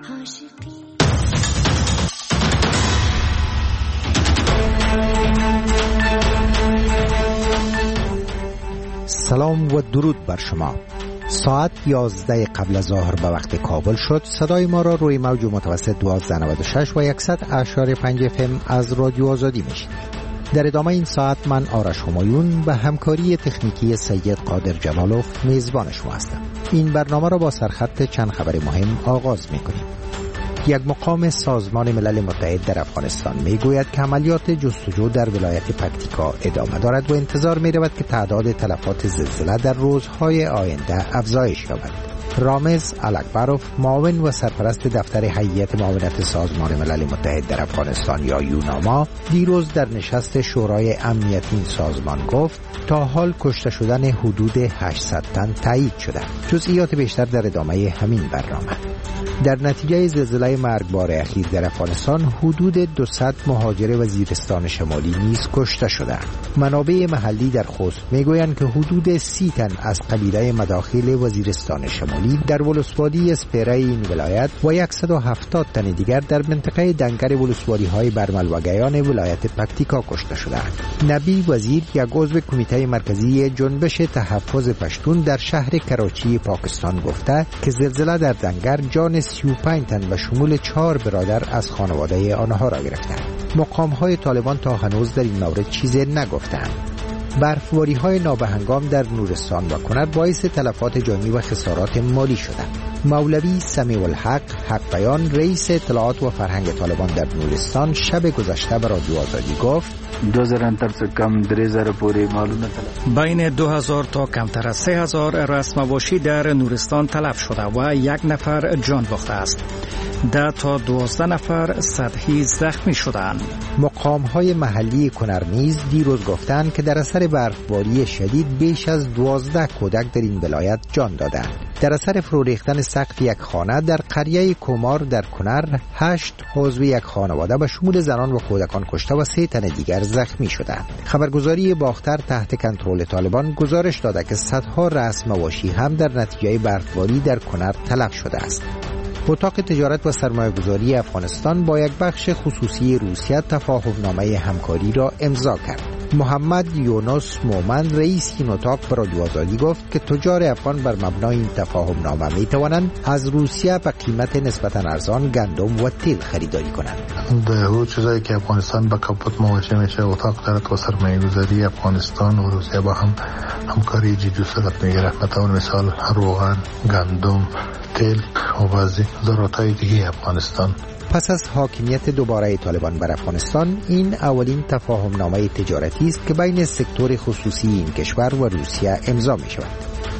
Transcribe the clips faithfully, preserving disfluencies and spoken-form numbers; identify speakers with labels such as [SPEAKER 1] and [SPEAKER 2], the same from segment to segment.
[SPEAKER 1] سلام و درود بر شما. ساعت یازده قبل از ظهر به وقت کابل شد. صدای ما را روی موج متوسط دوازده نود و شش و صد اعشاری پنج اف ام از رادیو آزادی میشید. در ادامه این ساعت من آرش همایون به همکاری تکنیکی سید قادر جلالوف میزبان شما هستم. این برنامه را با سرخط چند خبر مهم آغاز میکنیم. یک مقام سازمان ملل متحد در افغانستان میگوید که عملیات جستجو در ولایت پکتیکا ادامه دارد و انتظار میرود که تعداد تلفات زلزله در روزهای آینده افزایش یابد. رامز الکبروف، معاون و سرپرست دفتر هیئت معاونت سازمان ملل متحد در افغانستان یا یوناما، دیروز در نشست شورای امنیت این سازمان گفت تا حال کشته شدن حدود هشتصد تن تایید شده. جزئیات بیشتر در ادامه همین برنامه. در نتیجه زلزله مرگبار اخیر در افغانستان حدود دویست مهاجر وزیرستان شمالی نیز کشته شدند. منابع محلی در خوست میگویند که حدود سی تن از قبیله مداخل وزیرستان شمالی در ولسوالی اسپیره این ولایت و صد و هفتاد تن دیگر در منطقه دنگر ولسوالی های برمل و گیان ولایت پکتیکا کشته شدند. نبی وزیر، یک عضو کمیته مرکزی جنبش تحفظ پشتون در شهر کراچی پاکستان، گفته که زلزله در دنگر جان سی و پنج تن و شمول چهار برادر از خانواده آنها را گرفتند. مقام‌های طالبان تا هنوز در این مورد چیزی نگفتند. برفباری‌های نابهنگام در نورستان و کنر باعث تلفات جانی و خسارات مالی شدند. مولوی سمیع الحق حق بیان، رئیس اطلاعات و فرهنگ طالبان در نورستان، شب گذشته به رادیو آزادی گفت
[SPEAKER 2] دو هزار انتر سے کم در هزار پوری معلومه تلف
[SPEAKER 3] بین دو هزار تا کمتر از سه هزار رسم‌واشی در نورستان تلف شده و یک نفر جان باخته است. ده تا دوازده نفر سطحی زخمی شدند.
[SPEAKER 1] مقام‌های محلی کنر نیز دیروز گفتند که در اثر برفباری شدید بیش از دوازده کودک در این ولایت جان دادند. در اثر فرو ریختن سقف یک خانه در قریه کومار در کنر، هشت عضو یک خانواده به شمول زنان و کودکان کشته و سه تن دیگر زخمی شدند. خبرگزاری باختر تحت کنترل طالبان گزارش داده که صدها رسم‌واشی هم در نتیجه برفباری در کنر تلف شده است. اتاق تجارت و سرمایه‌گذاری افغانستان با یک بخش خصوصی روسیه تفاهم‌نامه همکاری را امضا کرد. محمد یونس مومن، رئیس این اتاق، به رادیو آزادی گفت که تجار افغان بر مبنای این تفاهم‌نامه می‌توانند از روسیه به قیمت نسبتاً ارزان گندم و تیل خریداری کنند.
[SPEAKER 4] در اون چیزایی که افغانستان با کاپوت مواجه میشه، اتاق تجارت و سرمایه‌گذاری افغانستان و روسیه با هم همکاری جدی صورت میگیره. مثلا مثال روغن، گندم، تیل و بعضی ضرورت‌های دیگه افغانستان.
[SPEAKER 1] پس از حاکمیت دوباره طالبان بر افغانستان، این اولین تفاهم‌نامه تجارتی است که بین سکتور خصوصی این کشور و روسیه امضا می شود.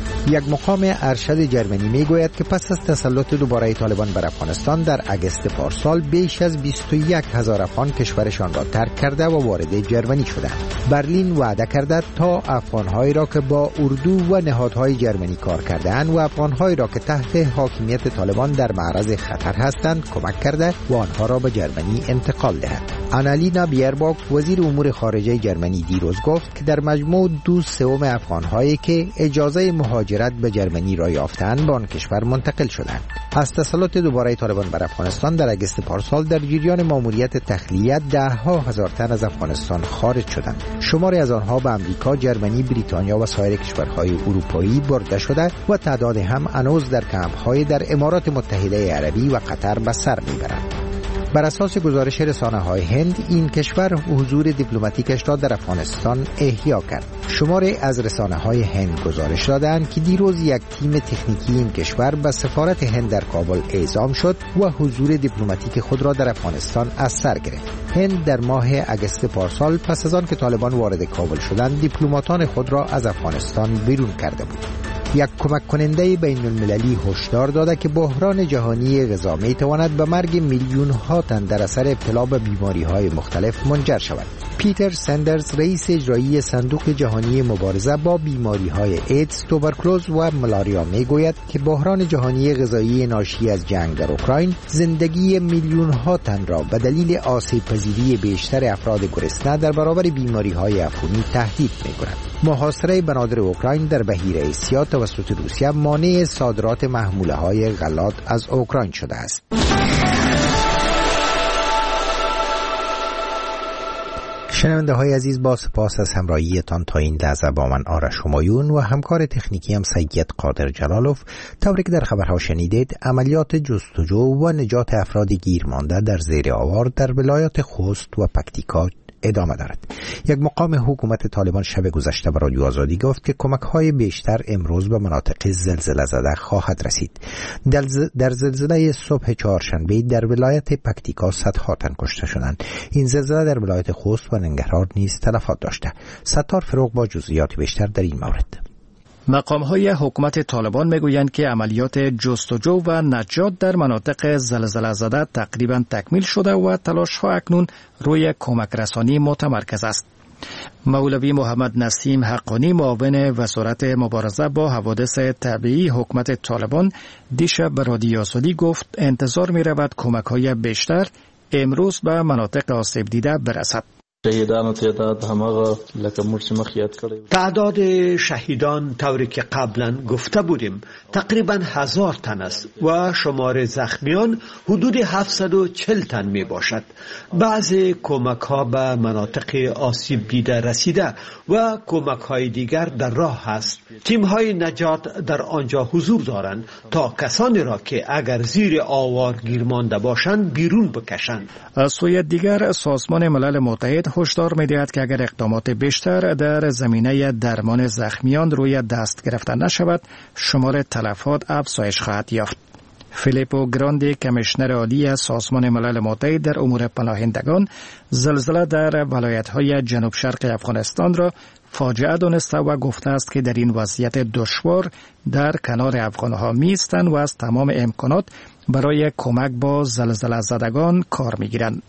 [SPEAKER 1] یک مقام ارشد جرمنی می گوید که پس از تسلط دوباره طالبان بر افغانستان در اگست پارسال بیش از بیست و یک هزار افغان کشورشان را ترک کرده و وارد جرمنی شدند. برلین وعده کرده تا افغان‌هایی را که با اردو و نهادهای جرمنی کار کرده‌اند و افغان‌هایی را که تحت حاکمیت طالبان در معرض خطر هستند کمک کرده و آنها را به جرمنی انتقال دهد. آنالینا بیرباک، وزیر امور خارجه جرمنی، دیروز گفت که در مجموع دو سوم افغان‌هایی که اجازه مهاجرت به جرمنی را یافتند به آن کشور منتقل شدند. از تسلط دوباره طالبان بر افغانستان در اگست پارسال در جریان ماموریت تخلیه ده ها هزار تن از افغانستان خارج شدند. شماری از آنها به امریکا، جرمنی، بریتانیا و سایر کشورهای اروپایی برده شده و تعداد هم هنوز در کمپ‌های در امارات متحده عربی و قطر به سر میبرند. بر اساس گزارش رسانه‌های هند، این کشور حضور دیپلماتیکش را در افغانستان احیا کرد. شماری از رسانه‌های هند گزارش دادند که دیروز یک تیم تکنیکی این کشور به سفارت هند در کابل اعزام شد و حضور دیپلماتیک خود را در افغانستان از سر گرفت. هند در ماه اگست پارسال پس از آن که طالبان وارد کابل شدند، دیپلماتان خود را از افغانستان بیرون کرده بود. یک کمک کننده بین المللی هشدار داده که بحران جهانی غذا می تواند به مرگ میلیون ها تن در اثر ابتلا به بیماری های مختلف منجر شود. پیتر سندرز، رئیس اجرایی صندوق جهانی مبارزه با بیماری های ایدز، توبرکلوز و ملاریا می گوید که بحران جهانی غذایی ناشی از جنگ در اوکراین زندگی میلیون ها تن را به دلیل آسیب پذیری بیشتر افراد گرسنه در برابر بیماری های عفونی تهدید می کند. محاصره بنادر اوکراین در بحیره آسیا توسط روسیه مانع صادرات محموله‌های غلات از اوکراین شده است. شنونده های عزیز، با سپاس از همراهیتان تا این لحظه با من آرش همایون و همکار تکنیکی هم سید قادر جلالوف. طوری که در خبرها شنیدید، عملیات جستجو و نجات افراد گیر مانده در زیر آوار در ولایات خوست و پکتیکا ادامه دارد. یک مقام حکومت طالبان شب گذشته به رادیو آزادی گفت که کمک‌های بیشتر امروز به مناطق زلزله زده خواهد رسید. در زلزله صبح چهارشنبه در ولایت پکتیکا صدها تن کشته شدند. این زلزله در ولایت خوست و ننگرهار نیز تلفات داشته. ستار فروغ با جزئیات بیشتر در این مورد.
[SPEAKER 3] مقام‌های حکومت طالبان میگویند که عملیات جستجو و نجات در مناطق زلزله زده تقریباً تکمیل شده و تلاش‌ها اکنون روی کمک رسانی متمرکز است. مولوی محمد نسیم حقانی، معاون وزارت مبارزه با حوادث طبیعی حکومت طالبان، دیشب به رادیو آزادی گفت انتظار می‌رود کمک‌های بیشتر امروز به مناطق آسیب دیده برسد.
[SPEAKER 5] شهیدان تعداد همغه لکه مرچ مخ یاد کړی
[SPEAKER 6] تعداد شهیدان طوری که قبلا گفته بودیم تقریبا هزار تن است و شمار زخمیان حدود هفتصد و چهل تن می باشد. بعضی کمک ها به مناطق آسیب دیده رسیده و کمک های دیگر در راه است. تیم های نجات در آنجا حضور دارند تا کسانی را که اگر زیر آوار گیر مانده باشند بیرون بکشند.
[SPEAKER 3] از سوی دیگر سازمان ملل متحد هشدار می‌دهد که اگر اقدامات بیشتر در زمینه درمان زخمیان روی دست گرفته نشود، شمار تلفات افزایش خواهد یافت. فیلیپو گراندی، کمیشنر عالی سازمان ملل متحد در امور پناهندگان، زلزله در ولایت‌های جنوب شرق افغانستان را فاجعه دانسته و گفته است که در این وضعیت دشوار در کنار افغان‌ها می‌ایستند و از تمام امکانات برای کمک با زلزله زدگان کار می‌گیرند.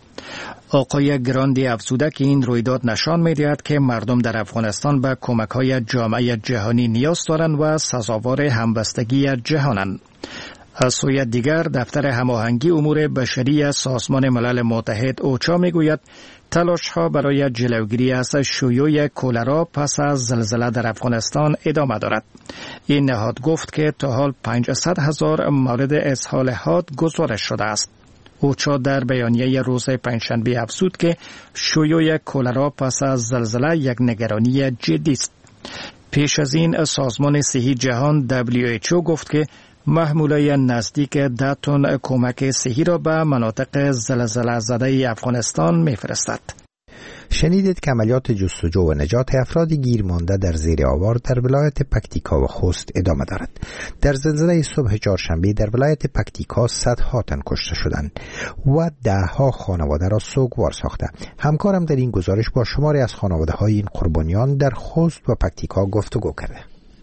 [SPEAKER 3] آقای گراندی افزوده که این رویداد نشان می‌دهد که مردم در افغانستان به کمک‌های جامعه جهانی نیاز دارند و سزاوار همبستگی جهانند. از سوی دیگر دفتر هماهنگی امور بشری سازمان ملل متحد اوچا میگوید تلاش‌ها برای جلوگیری از شیوع کولرا پس از زلزله در افغانستان ادامه دارد. این نهاد گفت که تا حال پانصد هزار مورد اسهال حاد گزارش شده است. اوچا در بیانیه روز پنجشنبه افزود که شیوع کولرا پس از زلزله یک نگرانی جدی است. پیش از این سازمان صحی جهان دبلیو اچ او گفت که محموله نزدیک ده تن کمک صحی را به مناطق زلزله زده افغانستان میفرستد.
[SPEAKER 1] شنیدید که عملیات جستجو و نجات افراد گیر مانده در زیر آوار در ولایت پکتیکا و خوست ادامه دارد. در زلزله صبح چهارشنبه در ولایت پکتیکا صدها تن کشته شدند و دهها خانواده را سوگوار ساخته. همکارم در این گزارش با شماری از خانواده های این قربانیان در خوست و پکتیکا گفتگو کرده.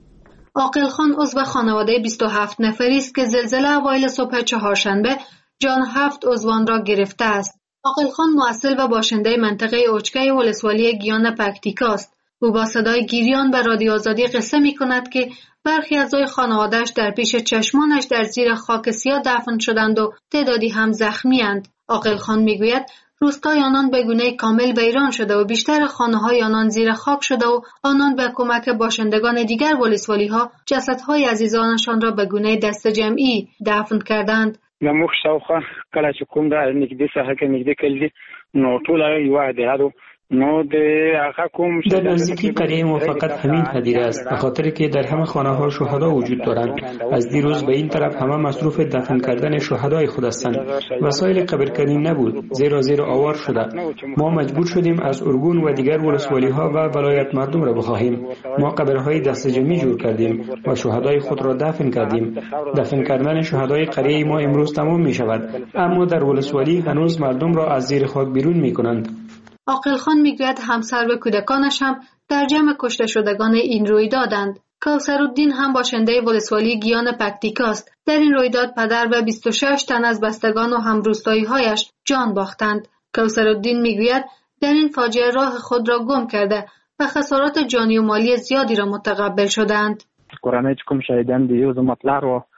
[SPEAKER 7] عاقل خان عضو خانواده بیست و هفت نفری است که زلزله اوایل صبح چهارشنبه جان هفت عضوان را گرفته است. عاقل خان مؤصل و باشنده منطقه اوچکه ولسوالی گیان پکتیکا است. او با صدای گریان به رادیو آزادی قصه می کند که برخی اعضای خانواده‌اش در پیش چشمانش در زیر خاک سیاه دفن شدند و تعدادی هم زخمی اند. عاقل خان می گوید روستای آنان به گونه کامل ویران شده و بیشتر خانه‌های آنان زیر خاک شده و آنان به کمک باشندگان دیگر ولسوالی‌ها جسدهای عزیزانشان را به گونه دست جمعی دفن کردند.
[SPEAKER 8] زموږ شاوخوا کله چې کوم دا نږدې ساحه کې نږدې کلی نو ټول یو عادي نو د هغه کوم
[SPEAKER 9] در نزدیکی قریه موافقت همین پدیده است، به خاطر که در همه خانه ها شهدا وجود دارند. از دیروز به این طرف همه مصروف دفن کردن شهدای خود هستند. وسایل قبرکنی نبود، زیرا زیر آوار شده. ما مجبور شدیم از ارگون و دیگر ولسوالی ها و ولایت مردم را بخواهیم. ما قبرهای دست جمعی جور کردیم و شهدای خود را دفن کردیم. دفن کردن شهدای قریه ما امروز تمام می شود، اما در ولسوالی هنوز مردم را از زیر خاک بیرون می کنند.
[SPEAKER 7] عاقل خان میگوید همسر و کودکانش هم در جمع کشته شدگان این رویدادند. کوثرالدین هم باشنده ولسوالی گیان پکتیکا است. در این رویداد پدر و بیست و شش تن از بستگان و همروستایی‌هایش جان باختند. کوثرالدین میگوید در این فاجعه راه خود را گم کرده و خسارات جانی و مالی زیادی را متقبل شدند.
[SPEAKER 8] کورنۍ کوم شهیدان دي یو زما پلار و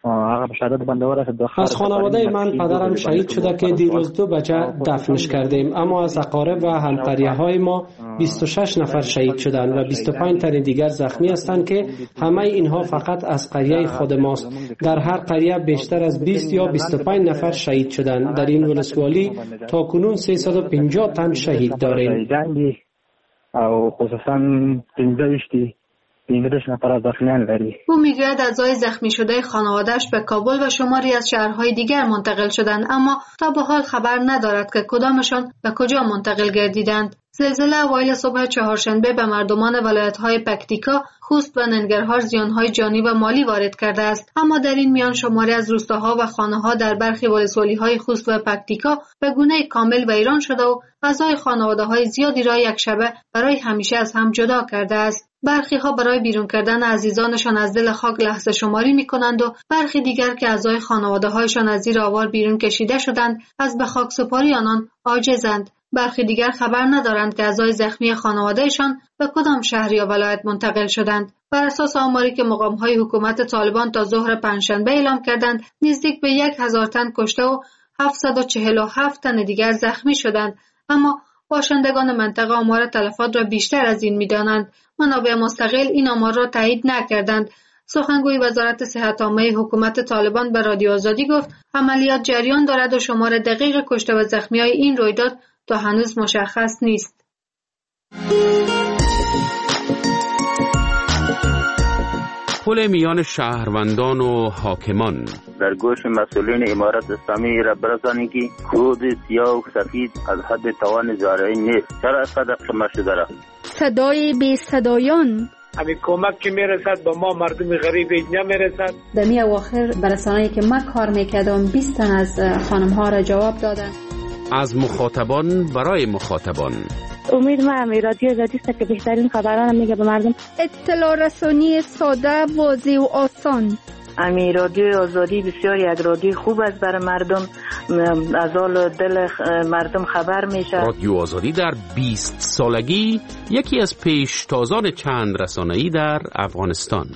[SPEAKER 10] از خانواده من پدرم شهید شده که دیروز دو بجه دفنش کردیم، اما از اقارب و همقریه های ما بیست و شش نفر شهید شدند و بیست و پنج تن دیگر زخمی هستند که همه اینها فقط از قریه خود ماست. در هر قریه بیشتر از بیست یا بیست و پنج نفر شهید شدند. در این ولسوالی تا کنون سیصد و پنجاه تن شهید داریم.
[SPEAKER 8] او خصوصا پنځه نفر از زخمیان لري.
[SPEAKER 7] او میگوید اعضای زخمی شده خانواده‌اش به کابل و شماری از شهرهای دیگر منتقل شدند، اما تا به حال خبر ندارد که کدامشان به کجا منتقل گردیدند. زلزله اوایل صبح چهارشنبه به مردمان ولایت‌های پکتیکا، خوست و ننگرهار زیان‌های جانی و مالی وارد کرده است، اما در این میان شماری از روستاها و خانه‌ها در برخی ولسوالی‌های خوست و پکتیکا به گونه‌ای کامل ویران شده و اعضای خانواده‌های زیادی را یک شبه برای همیشه از هم جدا کرده است. برخی ها برای بیرون کردن عزیزانشان از دل خاک لحظه شماری می کنند و برخی دیگر که اعضای خانواده هایشان از زیر آوار بیرون کشیده شدند از به خاک سپاری آنان عاجزند. برخی دیگر خبر ندارند که اعضای زخمی خانوادهشان به کدام شهر یا ولایت منتقل شدند. بر اساس آماری که مقام های حکومت طالبان تا ظهر پنجشنبه اعلام کردند، نزدیک به یک هزار تن کشته و هفتصد و چهل و هفت تن دیگر زخمی شدند، اما باشندگان منطقه آمار تلفات را بیشتر از این می‌دانند. منابع مستقل این آمار را تایید نکردند. سخنگوی وزارت صحت عامه حکومت طالبان به رادیو آزادی گفت عملیات جریان دارد و شمار دقیق کشته و زخمی‌های این رویداد تا هنوز مشخص نیست.
[SPEAKER 11] پل میان شهروندان و حاکمان
[SPEAKER 12] در گوش مسئولین امارت اسلامی را برسانید که کود سیاه و سفید از حد توان زارعی نیست. چرا صدق شما شده را
[SPEAKER 13] صدای بی صدایان
[SPEAKER 14] همین کمک که میرسد به ما مردم غریب اینجا میرسد.
[SPEAKER 15] در می اواخر برسانه‌ای که من کار میکردم بیست تن از خانم ها را جواب دادن.
[SPEAKER 11] از مخاطبان برای مخاطبان.
[SPEAKER 16] امید ما هم رادیو آزادی است که بهترین خبران میگه به مردم.
[SPEAKER 13] اطلاع رسانی ساده، واضح و آسان.
[SPEAKER 17] امی رادیو آزادی بسیار یک رادیو خوب است برای مردم، از حال دل مردم خبر میشه.
[SPEAKER 11] رادیو آزادی در بیست سالگی یکی از پیشتازان چند رسانه‌ای در افغانستان.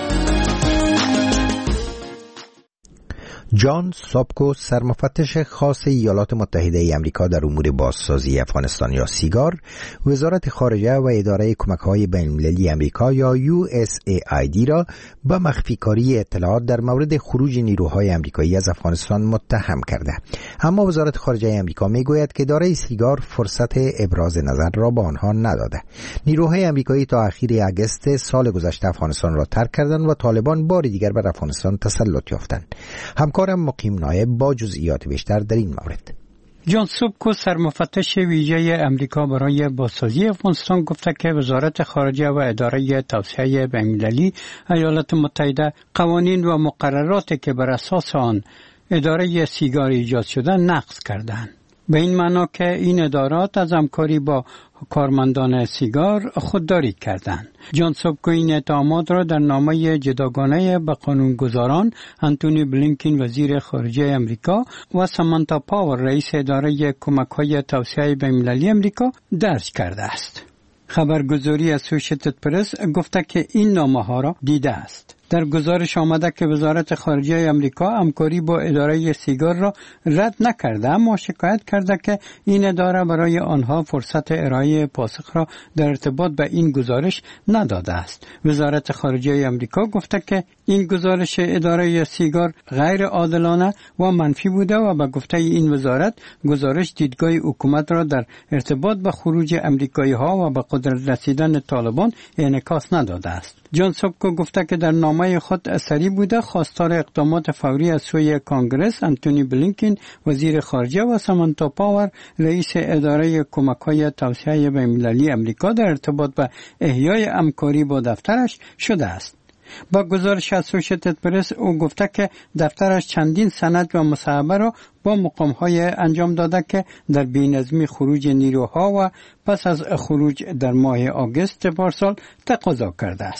[SPEAKER 1] جان سابکو، سرمفتش خاص ایالات متحده ای آمریکا در امور بازسازی افغانستان یا سیگار، وزارت خارجه و اداره کمک‌های بین‌المللی آمریکا یا یو اس ای آی دی را به مخفیکاری اطلاعات در مورد خروج نیروهای آمریکایی از افغانستان متهم کرده. اما وزارت خارجه آمریکا میگوید که اداره سیگار فرصت ابراز نظر را به آنها نداده. نیروهای آمریکایی تا اخیر اگست سال گذشته افغانستان را ترک کردند و طالبان بار دیگر بر افغانستان تسلط یافتند. همکارم مقیم نایب با جزئیات بیشتر در این مورد.
[SPEAKER 18] جان سابکو، سرمفتش ویژه امریکا برای بازسازی افغانستان، گفته که وزارت خارجه و اداره توسعه بین‌المللی ایالات متحده قوانین و مقرراتی که بر اساس آن اداره سیگار ایجاد شده نقض کردند. به این معنا که این ادارات از همکاری با کارمندان سیگار خودداری کردند. جان سابکو این اتهامات را در نامه جداگانه به قانونگذاران انتونی بلینکن وزیر خارجه امریکا و سامانتا پاور رئیس اداره کمک‌های توسعه بین‌المللی امریکا درج کرده است. خبرگزاری اسوسییتد پرس گفته که این نامه ها را دیده است. در گزارش آمده که وزارت خارجه امریکا همکاری با اداره سیگار را رد نکرده، اما شکایت کرده که این اداره برای آنها فرصت ارائه پاسخ را در ارتباط به این گزارش نداده است. وزارت خارجه امریکا گفته که این گزارش اداره سیگار غیر عادلانه و منفی بوده و به گفته این وزارت گزارش دیدگاه حکومت را در ارتباط به خروج امریکایی ها و به قدرت رسیدن طالبان انعکاس نداده است. جان سابکو گفته که در نامه خود سریع بوده خواستار اقدامات فوری از سوی کانگرس انتونی بلینکن وزیر خارجه و سامانتا پاور رئیس اداره کمک‌های توسعه بین‌المللی امریکا در ارتباط به احیای همکاری با دفترش شده است. با گزارش اسوسییتد پرس او گفته که دفترش چندین سند و مصاحبه را با مقام‌های انجام داده که در بی‌نظمی خروج نیروها و پس از خروج در ماه آگوست پارسال تقاضا کرده است.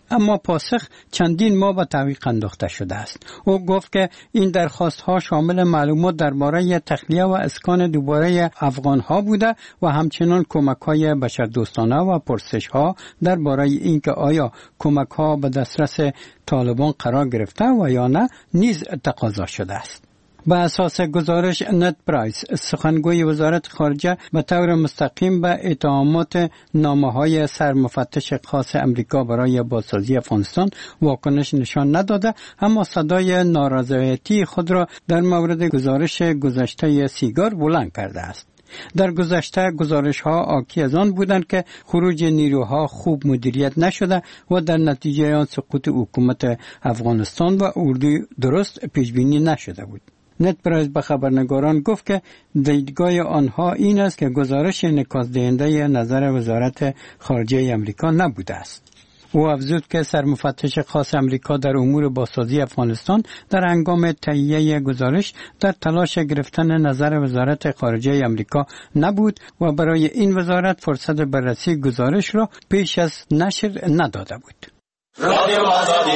[SPEAKER 18] اما پاسخ چندین ماه به تعویق انداخته شده است. او گفت که این درخواست ها شامل معلومات درباره تخلیه و اسکان دوباره افغان ها بوده و همچنین کمک های بشردوستانه و پرسش ها درباره اینکه آیا کمک ها به دسترس طالبان قرار گرفته و یا نه نیز تقاضا شده است. به اساس گزارش نت پرایس، سخنگوی وزارت خارجه به طور مستقیم به اتهامات نامه‌های سرمفتش خاص امریکا برای بازسازی افغانستان واکنش نشان نداده، اما صدای نارضایتی خود را در مورد گزارش گذشته سیگار بلند کرده است. در گذشته گزارش ها آکی از آن بودند که خروج نیروها خوب مدیریت نشده و در نتیجه آن سقوط حکومت افغانستان و اردوی درست پیش بینی نشده بود. نت پرایس به خبرنگاران گفت که دیدگاه آنها این است که گزارش انعکاس دهنده نظر وزارت خارجه امریکا نبوده است. او افزود که سرمفتش خاص امریکا در امور بازسازی افغانستان در هنگام تهیه گزارش در تلاش گرفتن نظر وزارت خارجه امریکا نبود و برای این وزارت فرصت بررسی گزارش را پیش از نشر نداده بود. رادیو آزادی.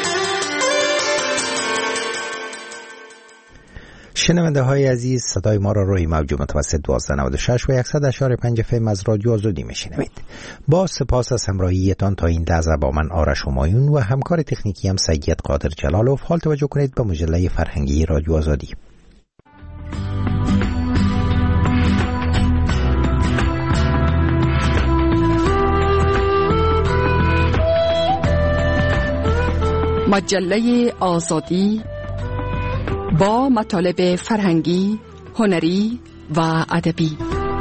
[SPEAKER 1] شنونده های عزیز، صدای ما را روی موج متوسط دوازده نود و شش و صد و اشاره پنج اف ام از رادیو آزادی میشنوید. با سپاس از همراهیتان تا این لحظه با من آرش همایون و همکار تکنیکی هم سید قادر جلالوف. حال توجه کنید به مجله فرهنگی رادیو آزادی.
[SPEAKER 19] مجله آزادی با مطالب فرهنگی، هنری و ادبی.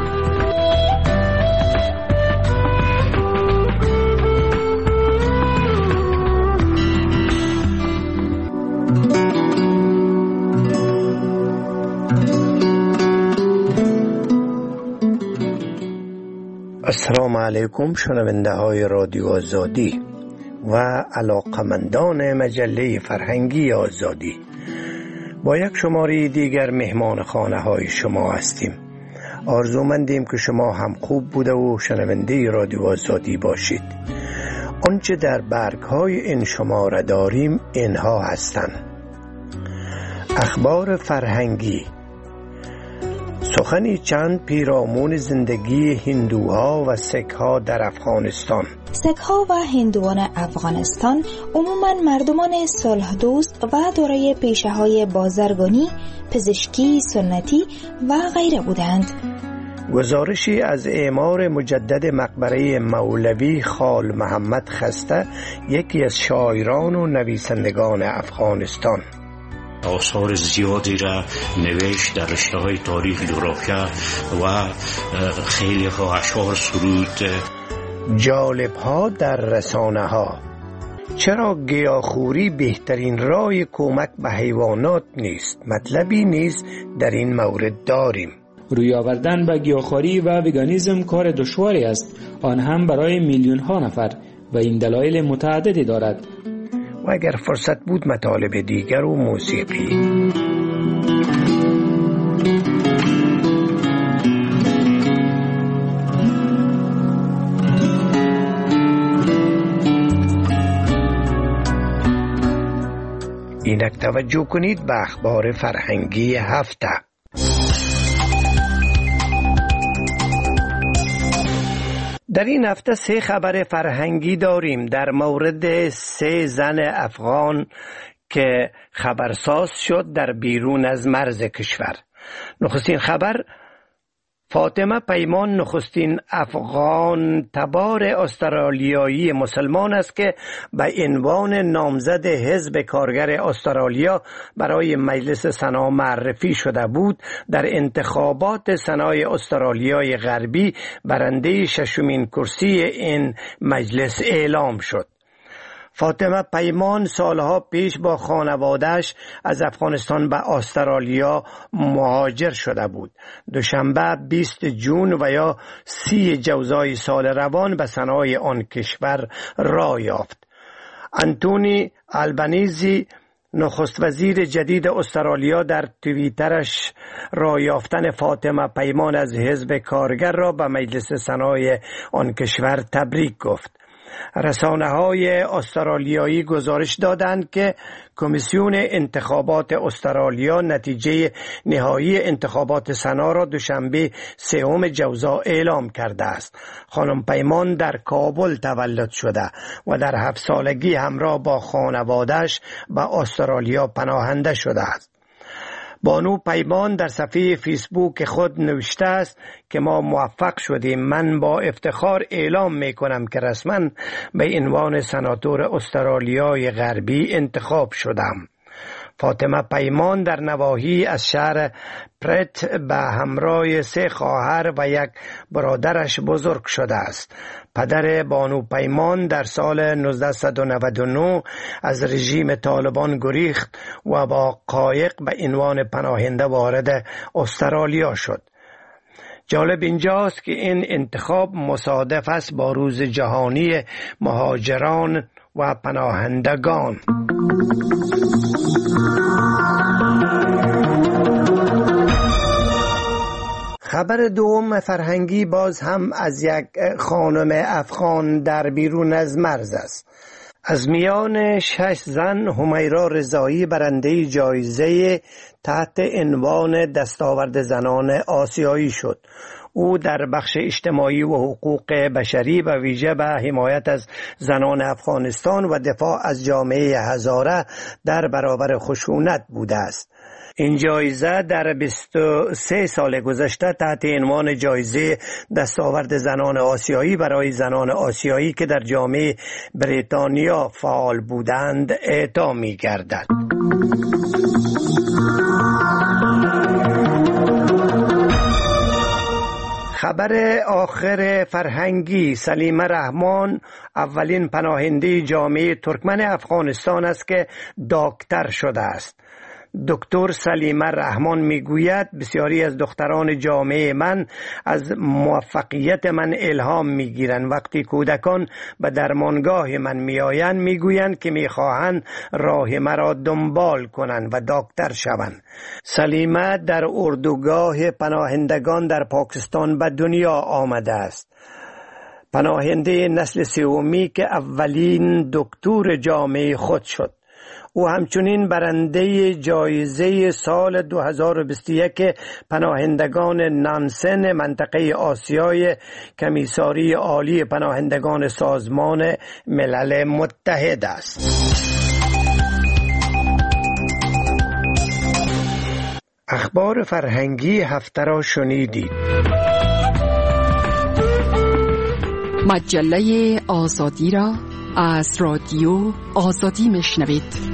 [SPEAKER 20] السلام علیکم شنونده های رادیو آزادی و علاقمندان مجله فرهنگی آزادی. با یک شماره دیگر مهمان خانه های شما هستیم. آرزومندیم که شما هم خوب بوده و شنونده رادیو آزادی باشید. آنچه در برگ های این شماره داریم اینها هستند: اخبار فرهنگی، سخنی چند پیرامون زندگی هندوها و سکها در افغانستان.
[SPEAKER 21] سکها و هندوان افغانستان عموماً مردمان صلح دوست و دارای پیشه های بازرگانی، پزشکی سنتی و غیره بودند.
[SPEAKER 20] گزارشی از اعمار مجدد مقبره مولوی خال محمد خسته، یکی از شاعران و نویسندگان افغانستان.
[SPEAKER 22] آثار زیادی را نوشت در رشته‌های تاریخ، جغرافیا و خیلی ها اشعار سرود.
[SPEAKER 20] جالب ها در رسانه ها: چرا گیاهخوری بهترین راه کمک به حیوانات نیست؟ مطلبی نیز در این مورد داریم.
[SPEAKER 9] روی آوردن به گیاهخواری و وگانیسم کار دشواری است، آن هم برای میلیون ها نفر، و این دلایل متعددی دارد.
[SPEAKER 20] و اگر فرصت بود مطالب دیگر و موسیقی. اینک توجه کنید به اخبار فرهنگی هفته. در این هفته سه خبر فرهنگی داریم در مورد سه زن افغان که خبرساز شد در بیرون از مرز کشور. نخستین خبر: فاطمه پیمان نخستین افغان تبار استرالیایی مسلمان است که به عنوان نامزد حزب کارگر استرالیا برای مجلس سنا معرفی شده بود. در انتخابات سنای استرالیای غربی برنده ششمین کرسی این مجلس اعلام شد. فاطمه پیمان سالها پیش با خانواده‌اش از افغانستان به استرالیا مهاجر شده بود. دوشنبه بیست جون و یا سی جوزای سال روان به سنای آن کشور راه یافت. انتونی البنیزی نخست وزیر جدید استرالیا در توییترش راه یافتن فاطمه پیمان از حزب کارگر را به مجلس سنای آن کشور تبریک گفت. رسانه‌های استرالیایی گزارش دادند که کمیسیون انتخابات استرالیا نتیجه نهایی انتخابات سنا را دوشنبه سوم جوزا اعلام کرده است. خانم پیمان در کابل تولد شده و در هفت سالگی همراه با خانواده‌اش به استرالیا پناهنده شده است. بانو پیمان در صفحه فیسبوک خود نوشته است که ما موفق شدیم. من با افتخار اعلام می کنم که رسما به عنوان سناتور استرالیای غربی انتخاب شدم. فاطمه پیمان در نواحی از شهر پرت به همراه سه خواهر و یک برادرش بزرگ شده است. پدر بانو پیمان در سال نوزده نود و نه از رژیم طالبان گریخت و با قایق به عنوان پناهنده وارد استرالیا شد. جالب اینجاست که این انتخاب مصادف است با روز جهانی مهاجران و پناهندگان. خبر دوم فرهنگی باز هم از یک خانم افغان در بیرون از مرز است. از میان شش زن همیرا رضایی برنده جایزه تحت عنوان دستاورد زنان آسیایی شد. او در بخش اجتماعی و حقوق بشری و ویژه به حمایت از زنان افغانستان و دفاع از جامعه هزاره در برابر خشونت بوده است. این جایزه در بیست و سه سال گذشته تحت عنوان جایزه دستاورد زنان آسیایی برای زنان آسیایی که در جامعه بریتانیا فعال بودند اعطا می گردد. خبر آخر فرهنگی: سلیمه رحمان اولین پناهنده جامعه ترکمن افغانستان است که دکتر شده است. دکتر سلیمه رحمان میگوید بسیاری از دختران جامعه من از موفقیت من الهام میگیرند. وقتی کودکان به درمانگاه من میآیند میگویند که میخواهند راه مرا دنبال کنند و دکتر شوند. سلیمه در اردوگاه پناهندگان در پاکستان به دنیا آمده است. پناهنده نسل سومی که اولین دکتر جامعه خود شد. او همچنین برنده جایزه سال دو هزار و بیست و یک پناهندگان نانسن منطقه آسیای کمیساری عالی پناهندگان سازمان ملل متحد است. اخبار فرهنگی هفته را شنیدید.
[SPEAKER 19] مجله آزادی را از رادیو آزادی میشنوید.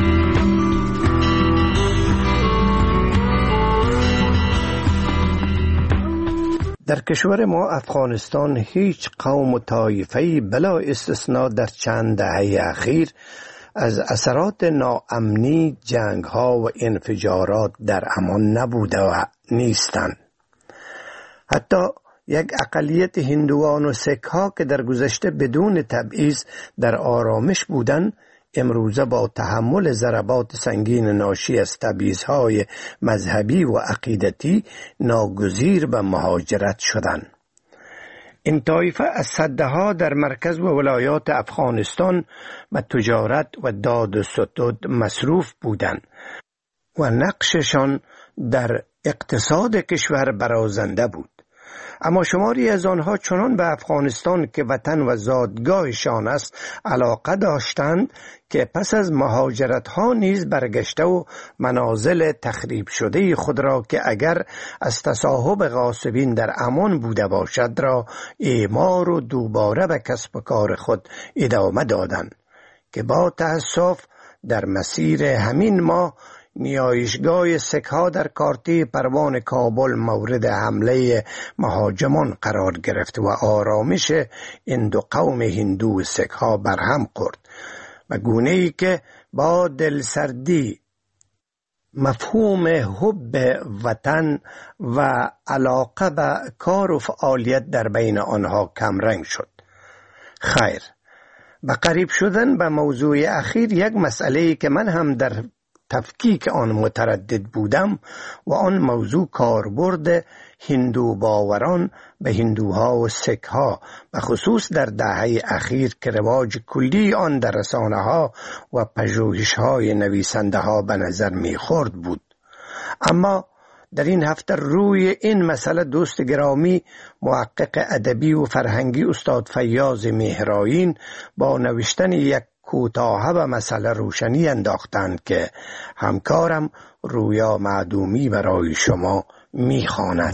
[SPEAKER 20] در کشور ما افغانستان هیچ قوم و طایفه‌ای بلا استثناء در چند دهه اخیر از اثرات ناامنی، جنگ‌ها و انفجارات در امان نبوده و نیستند. حتی یک اقلیت هندوان و سک‌ها که در گذشته بدون تبعیض در آرامش بودند، امروزه با تحمل ضربات سنگین ناشی از تبعیض‌های مذهبی و عقیدتی ناگزیر به مهاجرت شدند. این طایفه از صدها در مرکز و ولایات افغانستان به تجارت و داد و ستد مصروف بودند و نقششان در اقتصاد کشور برازنده بود. اما شماری از آنها چنان به افغانستان که وطن و زادگاهشان است علاقه داشتند که پس از مهاجرت ها نیز برگشته و منازل تخریب شده خود را که اگر از تصاحب غاصبین در امان بوده باشد را اعمار و دوباره به کسب و کار خود ادامه دادند که با تأسف در مسیر همین ماه نیایشگاه سک‌ها در کارتی پروان کابل مورد حمله مهاجمان قرار گرفت و آرامش این دو قوم هندو سک‌ها برهم خورد و گونه‌ای که با دلسردی مفهوم حب وطن و علاقه به کار و فعالیت در بین آنها کمرنگ شد. خیر، به قریب شدن به موضوع اخیر یک مسئله‌ای که من هم در تفکیک آن متردد بودم و آن موضوع کاربرد هندو باوران به هندوها و سکها و خصوص در دهه اخیر که رواج کلی آن در رسانه ها و پژوهش های نویسنده ها به نظر می خورد بود. اما در این هفته روی این مسئله دوست گرامی محقق ادبی و فرهنگی استاد فیاض مهرآیین با نوشتن یک کوتاه به مسئله روشنی انداختند که همکارم رویا معدومی برای شما میخواند.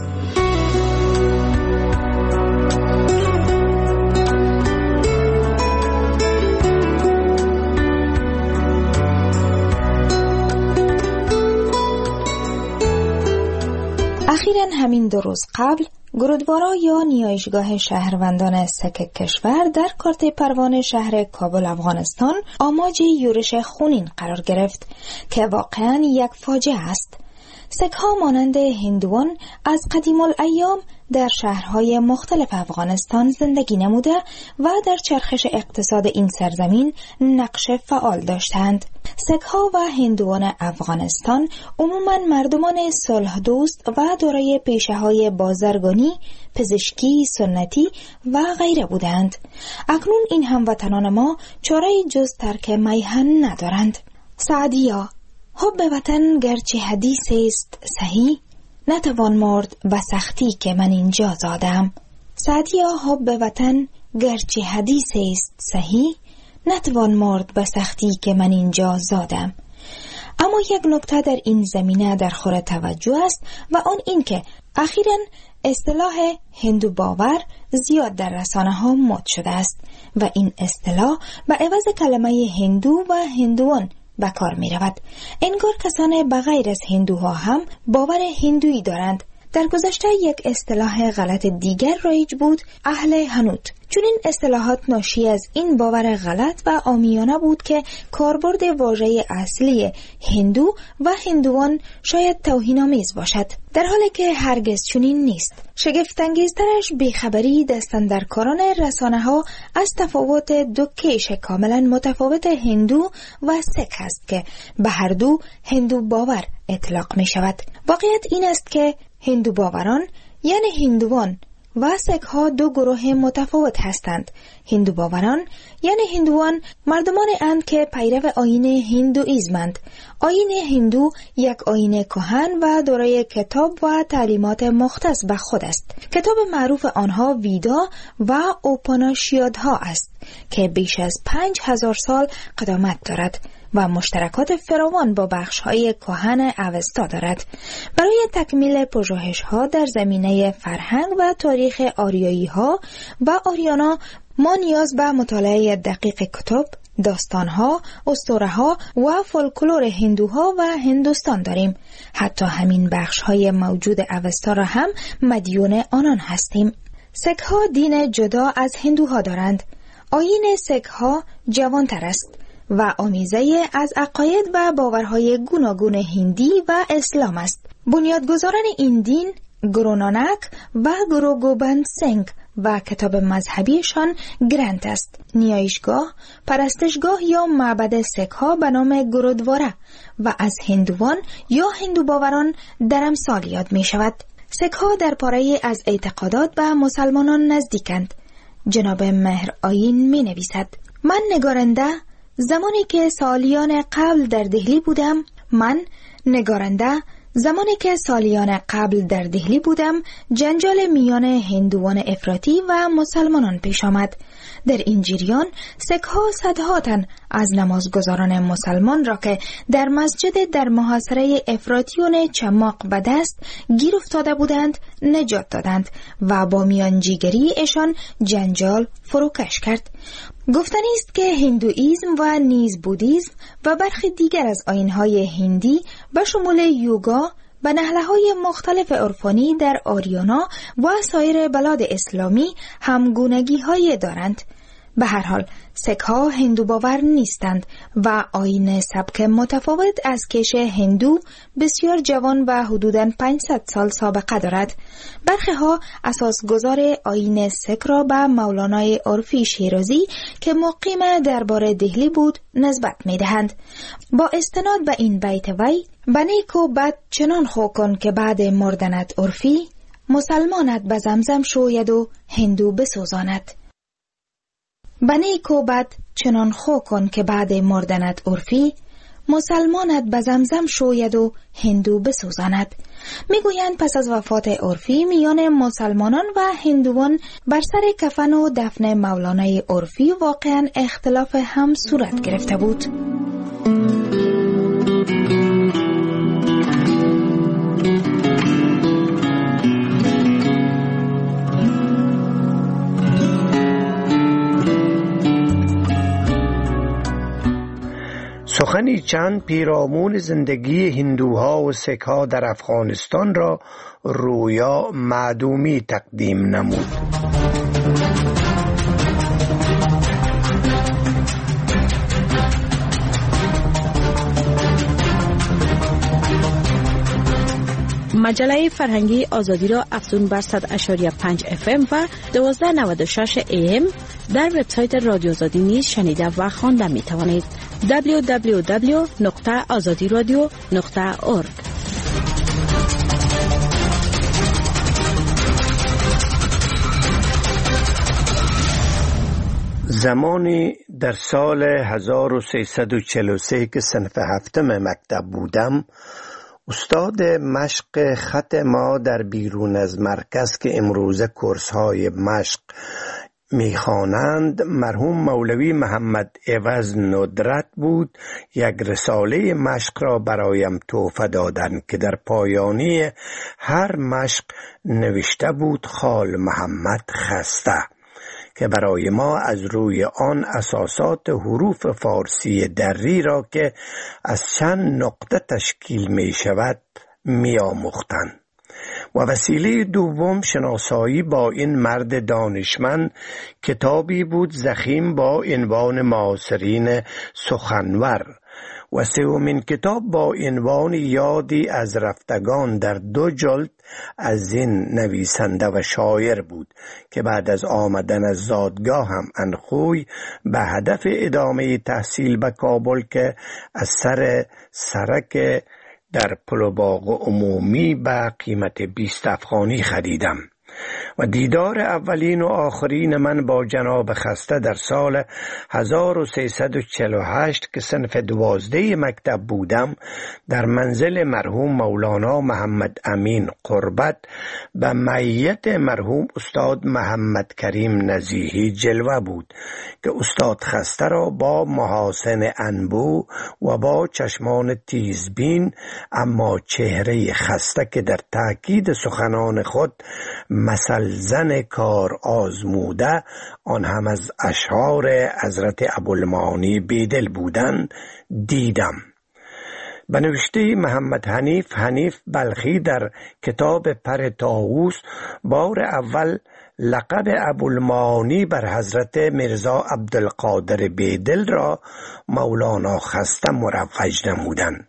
[SPEAKER 21] اخیراً همین دو روز قبل گرودوارا یا نیایشگاه شهروندان سک کشور در کارت پروانه شهر کابل افغانستان آماج یورش خونین قرار گرفت که واقعاً یک فاجعه است. سک ها مانند هندوان از قدیم الایام در شهرهای مختلف افغانستان زندگی نموده و در چرخش اقتصاد این سرزمین نقش فعال داشتند. سک ها و هندوان افغانستان عموماً مردمان صلح دوست و دارای پیشه های بازرگانی، پزشکی، سنتی و غیره بودند. اکنون این هموطنان ما چاره‌ای جز ترک میهن ندارند. سعدیا: حب وطن گرچه حدیث است صحیح، نتوان مرد به سختی که من اینجا زادم. سعدیا: حب وطن گرچه حدیث است صحیح، نتوان مرد به سختی که من اینجا زادم. اما یک نکته در این زمینه در خور توجه است و آن این که اخیراً اصطلاح هندو باور زیاد در رسانه ها مد شده است و این اصطلاح به عوض کلمه هندو و هندوان به کار می رود. انگار کسان بغیر از هندوها هم باور هندویی دارند. در گذشته یک اصطلاح غلط دیگر رایج بود، اهل حنوت. چون این اصطلاحات ناشی از این باور غلط و عامیانه بود که کاربرد واژه اصلی هندو و هندوان شاید توهین‌آمیز باشد، در حالی که هرگز چنین نیست. شگفت‌انگیزترش بیخبری دستاندرکاران رسانه‌ها از تفاوت دو کیش کاملا متفاوت هندو و سک است که به هر دو هندو باور اطلاق می شود. واقعیت این است که هندو باوران یعنی هندوان و سک ها دو گروه متفاوت هستند. هندو باوران یعنی هندوان مردمان اند که پیرو آیین هندوئیسمند. آیین هندو یک آیین کهن و دارای کتاب و تعلیمات مختص به خود است. کتاب معروف آنها ویدا و اوپاناشیادها است که بیش از پنج هزار سال قدامت دارد و مشترکات فراوان با بخش‌های کهن اوستا دارد. برای تکمیل پژوهش‌ها در زمینه فرهنگ و تاریخ آریایی‌ها و آریانا ما نیاز به مطالعه دقیق کتب، داستان‌ها، اسطوره‌ها و فولکلور هندوها و هندوستان داریم. حتی همین بخش‌های موجود اوستا را هم مدیون آنان هستیم. سک‌ها دین جدا از هندوها دارند. آیین سک‌ها جوان‌تر است و آمیزه از عقاید و باورهای گوناگون هندی و اسلام است. بنیادگذاران این دین گرونانک و گرو گوبند سنگ و کتاب مذهبیشان گرنت است. نیایشگاه، پرستشگاه یا معبد سک‌ها به نام گرودوارا و از هندوان یا هندو باوران درمسال یاد می شود. سک‌ها در پاره از اعتقادات به مسلمانان نزدیکند. جناب مهرآیین می نویسد: من نگارنده زمانی که سالیان قبل در دهلی بودم من نگارنده زمانی که سالیان قبل در دهلی بودم جنجال میان هندوان افراطی و مسلمانان پیش آمد. در این جریان سک‌ها صدها تن از نمازگزاران مسلمان را که در مسجد در محاصره افراطیون چماق به دست گیر افتاده بودند نجات دادند و با میانجیگری ایشان جنجال فروکش کرد. گفتنی است که هندوئیسم و نیز بودیسم و برخی دیگر از آیین‌های هندی به شمول یوگا به نهله‌های مختلف عرفانی در آریانا و سایر بلاد اسلامی همگونگی‌های دارند. به هر حال سیک ها هندو باور نیستند و آیین سبک متفاوت از کش هندو بسیار جوان و حدوداً پانصد سال سابقه دارد. برخی ها اساسگذار آیین سیک را به مولانای عرفی شیرازی که مقیم دربار دهلی بود نسبت می دهند. با استناد به این بیت وی: به نیک و بد چنان خو کن که بعد مردنت عرفی، مسلمانت به زمزم شوید و هندو بسوزاند. به نیک و بد چنان خو کن که بعد مردنت عرفی، مسلمانت به زمزم شوید و هندو بسوزاند. میگویند پس از وفات عرفی میان مسلمانان و هندوان بر سر کفن و دفن مولانای عرفی واقعا اختلاف هم صورت گرفته بود.
[SPEAKER 20] سخنی چند پیرامون زندگی هندوها و سیک‌ها در افغانستان را رویا معدومی تقدیم نمود.
[SPEAKER 2] مجله فرهنگی آزادی را افزون بر صد و پنج و پنج اف ام و دوازده و نود و شش ای ام در وبسایت رادیو آزادی نیز شنیده و خوانده می توانید. دبلیو دبلیو دبلیو نقطه آزادی رادیو نقطه اورگ.
[SPEAKER 20] زمانی در سال هزار و سیصد و چهل و سه که صنف هفتم مکتب بودم، استاد مشق خط ما در بیرون از مرکز که امروزه کورس های مشق میخوانند مرحوم مولوی محمد عوض ندرت بود، یک رساله مشق را برایم تحفه دادند که در پایانی هر مشق نوشته بود خال محمد خسته، که برای ما از روی آن اساسات حروف فارسی دری را که از چند نقطه تشکیل می شود می آموختند. و وسیله دوم شناسایی با این مرد دانشمند کتابی بود ضخیم با عنوان معاصرین سخنور، و سومین کتاب با عنوان یادی از رفتگان در دو جلد از این نویسنده و شاعر بود که بعد از آمدن از زادگاه هم انخوی به هدف ادامه تحصیل به کابل که از سر سرک در پلوباغ عمومی به قیمت بیست افغانی خریدم. و دیدار اولین و آخرین من با جناب خسته در سال هزار و سیصد و چهل و هشت که صنف دوازده مکتب بودم در منزل مرحوم مولانا محمد امین قربت به معیت مرحوم استاد محمد کریم نزیهی جلوه بود که استاد خسته را با محاسن انبو و با چشمان تیزبین اما چهره خسته که در تأکید سخنان خود مثل زن کار آزموده آن هم از اشعار حضرت ابوالمعانی بیدل بودند دیدم. به نوشته محمد حنیف حنیف بلخی در کتاب پر طاووس بار اول لقب ابوالمعانی بر حضرت میرزا عبدالقادر بیدل را مولانا خسته مروج نمودند.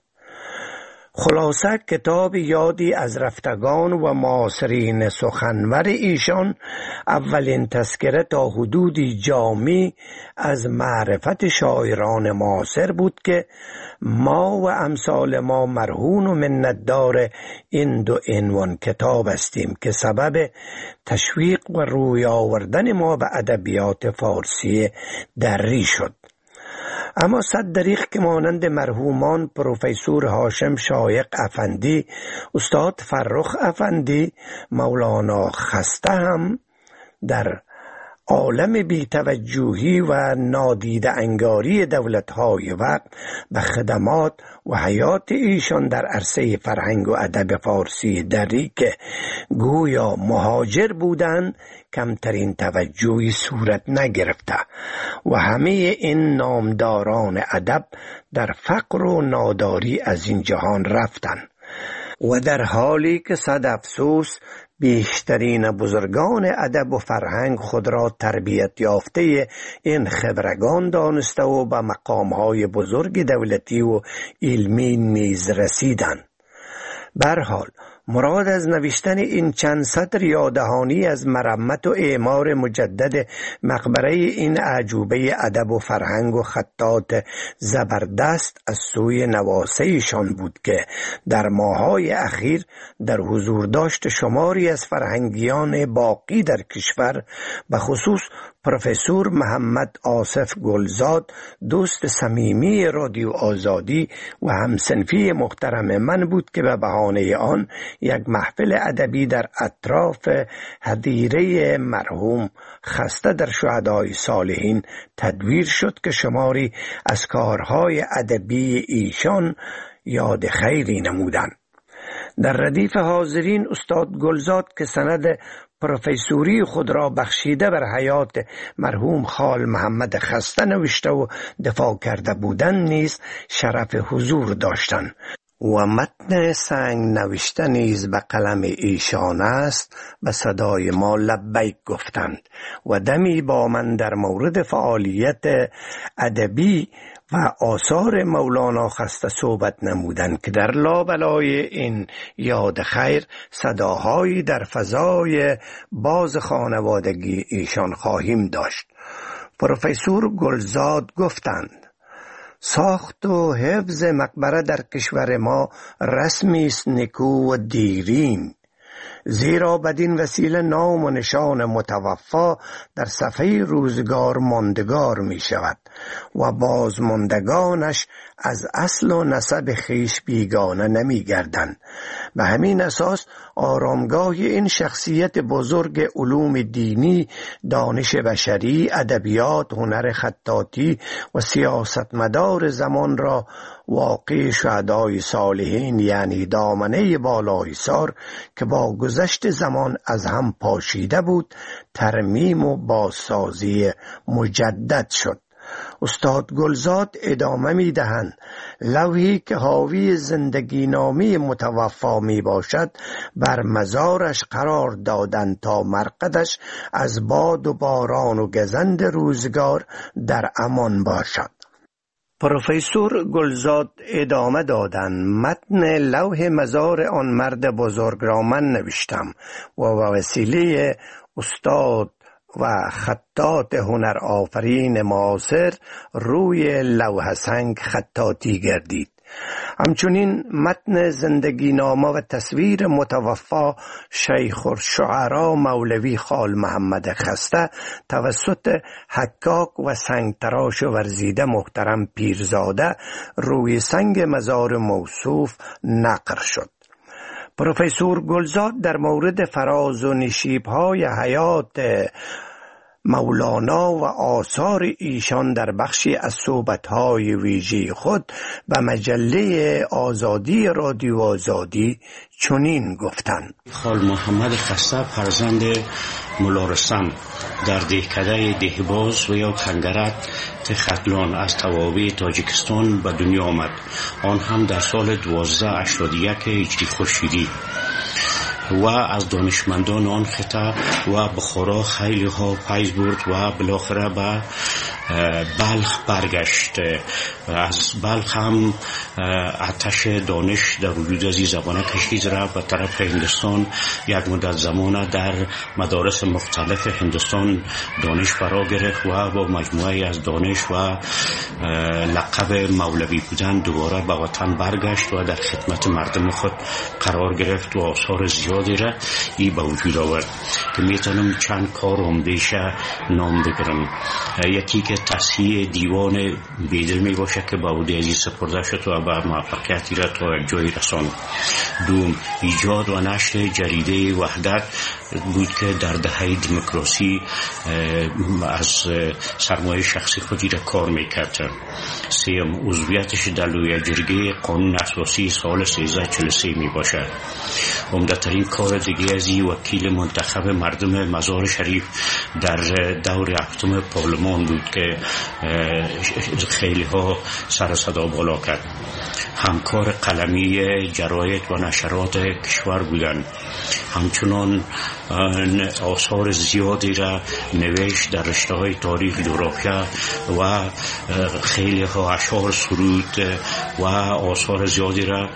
[SPEAKER 20] خلاصه کتاب یادی از رفتگان و معاصرین سخنور ایشان اولین تذکره تا حدودی جامع از معرفت شاعران معاصر بود که ما و امثال ما مرهون و منتدار این دو عنوان کتاب هستیم که سبب تشویق و روی آوردن ما به ادبیات فارسی دری شد. اما صد دریغ که مانند مرحومان پروفسور هاشم شایق افندی، استاد فرخ افندی، مولانا خسته هم در عالم بی‌توجهی و نادیده انگاری دولت‌های وقت به خدمات و حیات ایشان در عرصه فرهنگ و ادب فارسی دری که گویا مهاجر بودند کمترین توجهی صورت نگرفته و همه این نامداران ادب در فقر و ناداری از این جهان رفتند. و در حالی که صد افسوس بیشترین بزرگان ادب و فرهنگ خود را تربیت یافته این خبرگان دانسته و به مقامهای بزرگ دولتی و علمی نیز رسیدند. به هر حال مراد از نوشتن این چند سطر یاددهانی از مرمت و اعمار مجدد مقبره این اعجوبه ادب و فرهنگ و خطات زبردست از سوی نواسه‌شان بود که در ماه‌های اخیر در حضور داشت شماری از فرهنگیان باقی در کشور، به خصوص پروفسور محمد آصف گلزاد، دوست صمیمی رادیو آزادی و همسنفی محترم من بود که به بهانه آن یک محفل ادبی در اطراف حدیقه مرحوم خسته در شهدای صالحین تدویر شد که شماری از کارهای ادبی ایشان یاد خیری نمودند. در ردیف حاضرین استاد گلزاد که سند پروفسوری خود را بخشیده بر حیات مرحوم خال محمد خسته نوشته و دفاع کرده بودند نیز شرف حضور داشتند و متن سنگ نوشته نیز به قلم ایشان است. به صدای ما لبیک گفتند و دمی با من در مورد فعالیت ادبی و آثار مولانا خسته صحبت نمودند که در لابلای این یاد خیر صداهایی در فضای باز خانوادگی ایشان خواهیم داشت. پروفسور گلزاد گفتند ساخت و حفظ مقبره در کشور ما رسمی است نکو و دیرین، زیرا بدین وسیله نام و نشان متوفا در صفحه روزگار ماندگار می شود و بازماندگانش از اصل و نسب خیش بیگانه نمی گردند. به همین اساس آرامگاه این شخصیت بزرگ علوم دینی، دانش بشری، ادبیات، هنر خطاطی و سیاستمدار زمان را واقع شهدای صالحین یعنی دامنه بالایسار که با گذشت زمان از هم پاشیده بود ترمیم و بازسازی مجدد شد. استاد گلزاد ادامه می دهند لوحی که حاوی زندگی نامی متوفا می باشد بر مزارش قرار دادند تا مرقدش از باد و باران و گزند روزگار در امان باشد. پروفسور گلزاد ادامه دادند متن لوح مزار آن مرد بزرگ را من نوشتم و به وسیله استاد و خطاط هنر آفرین معاصر روی لوح سنگ خطاطی گردید. همچنین متن زندگی نامه و تصویر متوفا شیخ الشعراء مولوی خال محمد خسته توسط حکاک و سنگ تراش ورزیده محترم پیرزاده روی سنگ مزار موصوف نقر شد. پروفسور گلزاد در مورد فراز و نشیب‌های حیات مولانا و آثار ایشان در بخشی از صحبت‌های ویژه خود به مجله آزادی رادیو آزادی چنین گفتند
[SPEAKER 22] خال محمد خسته فرزند ملا رستم در دهکده دهباز و یا کنگرک تختلان از توابع تاجیکستان به دنیا آمد، آن هم در سال دوازده هشتاد و یک هجری خورشیدی و از دانشمندان آن خطه و بخارا خیلی ها فیض برد و بالاخره به بلخ برگشت. از بلخ هم آتش دانش در وجود از این زبانه کشید را به طرف هندوستان. یک مدت زمانه در مدارس مختلف هندوستان دانش فرا گرفت و با مجموعه از دانش و لقب مولوی بودن دوباره به وطن برگشت و در خدمت مردم خود قرار گرفت و آثار زیادی را ای به وجود آورد که میتونم چند کار عمده‌اش نام ببرم. یکی که تصحیح دیوان بیدل می باشه که با عهده عزیز سپرده شد و به موفقیتی را تا یک جایی رساند. دوم، ایجاد و نشر جریده وحدت بود که در دهه دموکراسی از سرمایه شخصی خودی را کار میکرد. سوم، عضویتش در لویه جرگه قانون اساسی سال سیزده و چهل و سه می باشد. عمده‌ترین کار دیگه از این وکیل منتخب مردم مزار شریف در دور هفتم پارلمان بود که خیلی ها سر صدا بالا کرد. همکار قلمی جراید و نشرات کشور بودند. همچنان آثار زیادی را نوشت در رشته های تاریخ جغرافیا و خیلی ها اشعار سرود و آثار زیادی را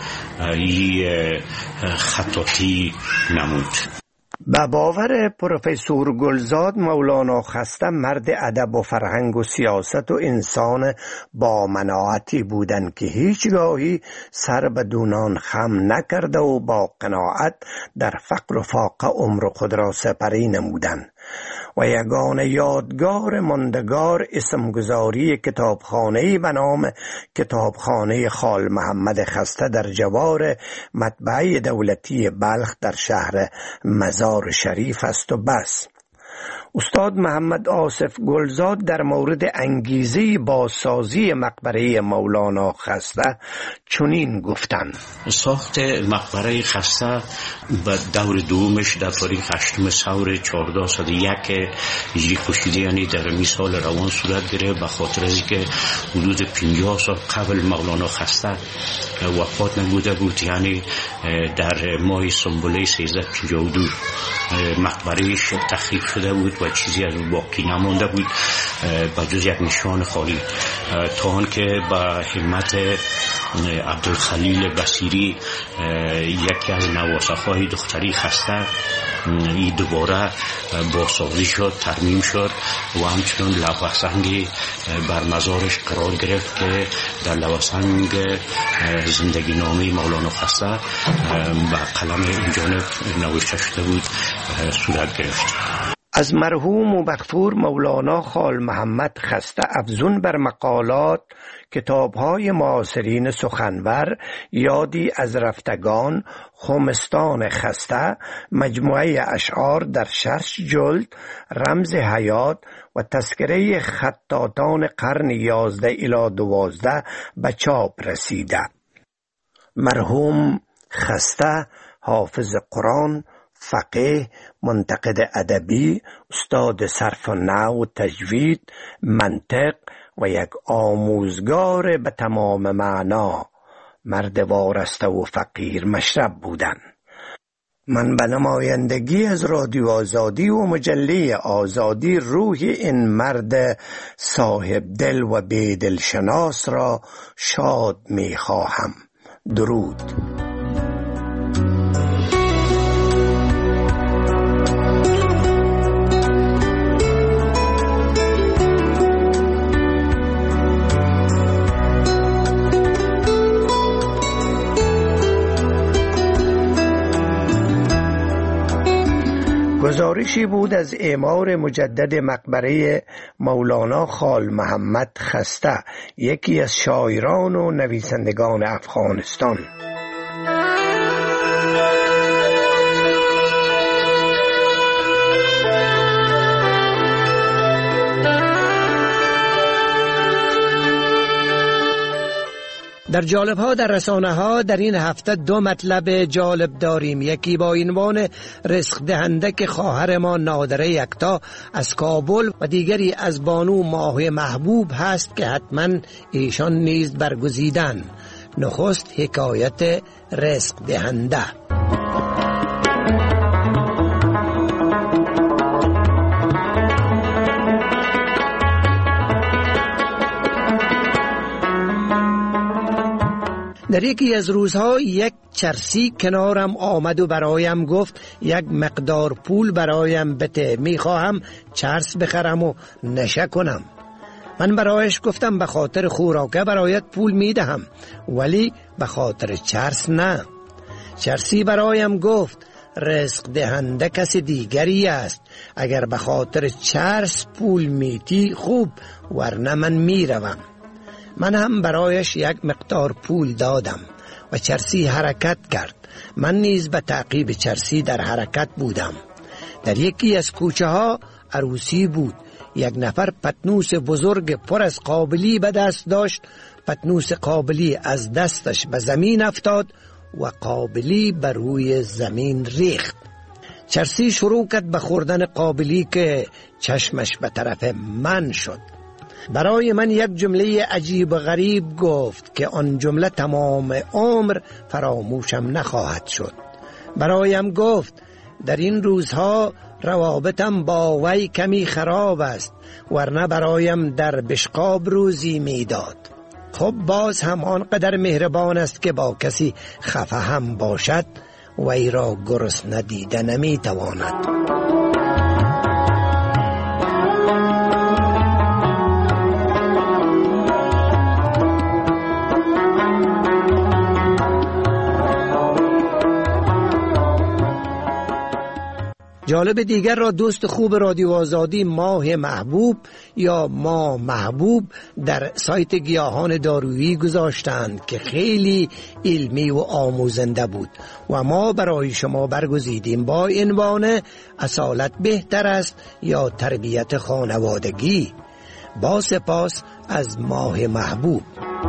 [SPEAKER 22] ای خطاطی نمود.
[SPEAKER 20] به باور پروفسور گلزاد، مولانا خسته مرد ادب و فرهنگ و سیاست و انسان با مناعتی بودند که هیچگاهی سر به دونان خم نکرده و با قناعت در فقر و فاقه عمر خود را سپری نمودند. و یگانه یادگار ماندگار اسمگذاری کتابخانه‌ای به نام کتابخانه خال محمد خسته در جوار مطبعه دولتی بلخ در شهر مزار شریف است و بس. استاد محمد آصف گلزاد در مورد انگیزه بازسازی مقبره مولانا خسته چنین گفتند:
[SPEAKER 22] ساخت مقبره خسته به دور دومش در تاریخ هشتم ثور چهارده صد و یک هجری خورشیدی، یعنی در می سال روان صورت گرفت، به خاطر از که حدود پنجاه سال قبل مولانا خسته وفات نموده بود، یعنی در ماه سنبله سیزده پنجاه و دو مقبرهش تخریب شده بود و چیزی از اون باقی نمانده بود به جز یک نشان خالی، تا آن که با همت عبدالخلیل بصیری یکی از نواسخ‌های دختری خسته این دوباره بازسازی شد، ترمیم شد و همچنان لوح سنگی بر مزارش قرار گرفت که در لوح سنگ زندگی نامه مولانا خسته با قلم این جانب نوشته شده بود صورت گرفت.
[SPEAKER 20] از مرحوم و مغفور مولانا خال محمد خسته افزون بر مقالات، کتاب‌های معاصرین سخنور، یادی از رفتگان، خمستان خسته، مجموعه اشعار در شش جلد، رمز حیات و تذکره خطاطان قرن یازده الی دوازده به چاپ رسیده. مرحوم خسته حافظ قرآن، فقیه، منتقد ادبی، استاد صرف و نحو و تجوید، منطق و یک آموزگار به تمام معنا، مرد وارسته و فقیر مشرب بودند. من به نمایندگی از رادیو آزادی و مجله آزادی روح این مرد صاحب دل و بیدل شناس را شاد می خواهم. درود. گزارشی بود از اعمار مجدد مقبره مولانا خال محمد خسته، یکی از شاعران و نویسندگان افغانستان.
[SPEAKER 4] در جالب ها در رسانه ها در این هفته دو مطلب جالب داریم. یکی با عنوان رزق دهنده که خواهر ما نادره یکتا از کابل و دیگری از بانو ماه محبوب هست که حتما ایشان نیز برگزیدن. نخست حکایت رزق دهنده. در یکی از روزها یک چرسی کنارم آمد و برایم گفت یک مقدار پول برایم بده، میخواهم چرس بخرم و نشه کنم. من برایش گفتم به خاطر خوراکه برایت پول میدهم ولی به خاطر چرس نه. چرسی برایم گفت رزق دهنده کسی دیگری است، اگر به خاطر چرس پول میتی خوب، ورنه من میروم. من هم برایش یک مقدار پول دادم و چرسی حرکت کرد. من نیز به تعقیب چرسی در حرکت بودم. در یکی از کوچه ها عروسی بود. یک نفر پتنوس بزرگ پر از قابلی به دست داشت. پتنوس قابلی از دستش به زمین افتاد و قابلی بر روی زمین ریخت. چرسی شروع کرد به خوردن قابلی که چشمش به طرف من شد. برای من یک جمله عجیب و غریب گفت که آن جمله تمام عمر فراموشم نخواهد شد. برایم گفت در این روزها روابطم با وی کمی خراب است، ورنه برایم در بشقاب روزی میداد. خب باز هم آنقدر مهربان است که با کسی خفه هم باشد وی را گرسنه دیده نمیتواند. جالب دیگر را دوست خوب رادیو آزادی ماه محبوب یا ما محبوب در سایت گیاهان دارویی گذاشتند که خیلی علمی و آموزنده بود و ما برای شما برگزیدیم با عنوان اصالت بهتر است یا تربیت خانوادگی. با سپاس از ماه محبوب.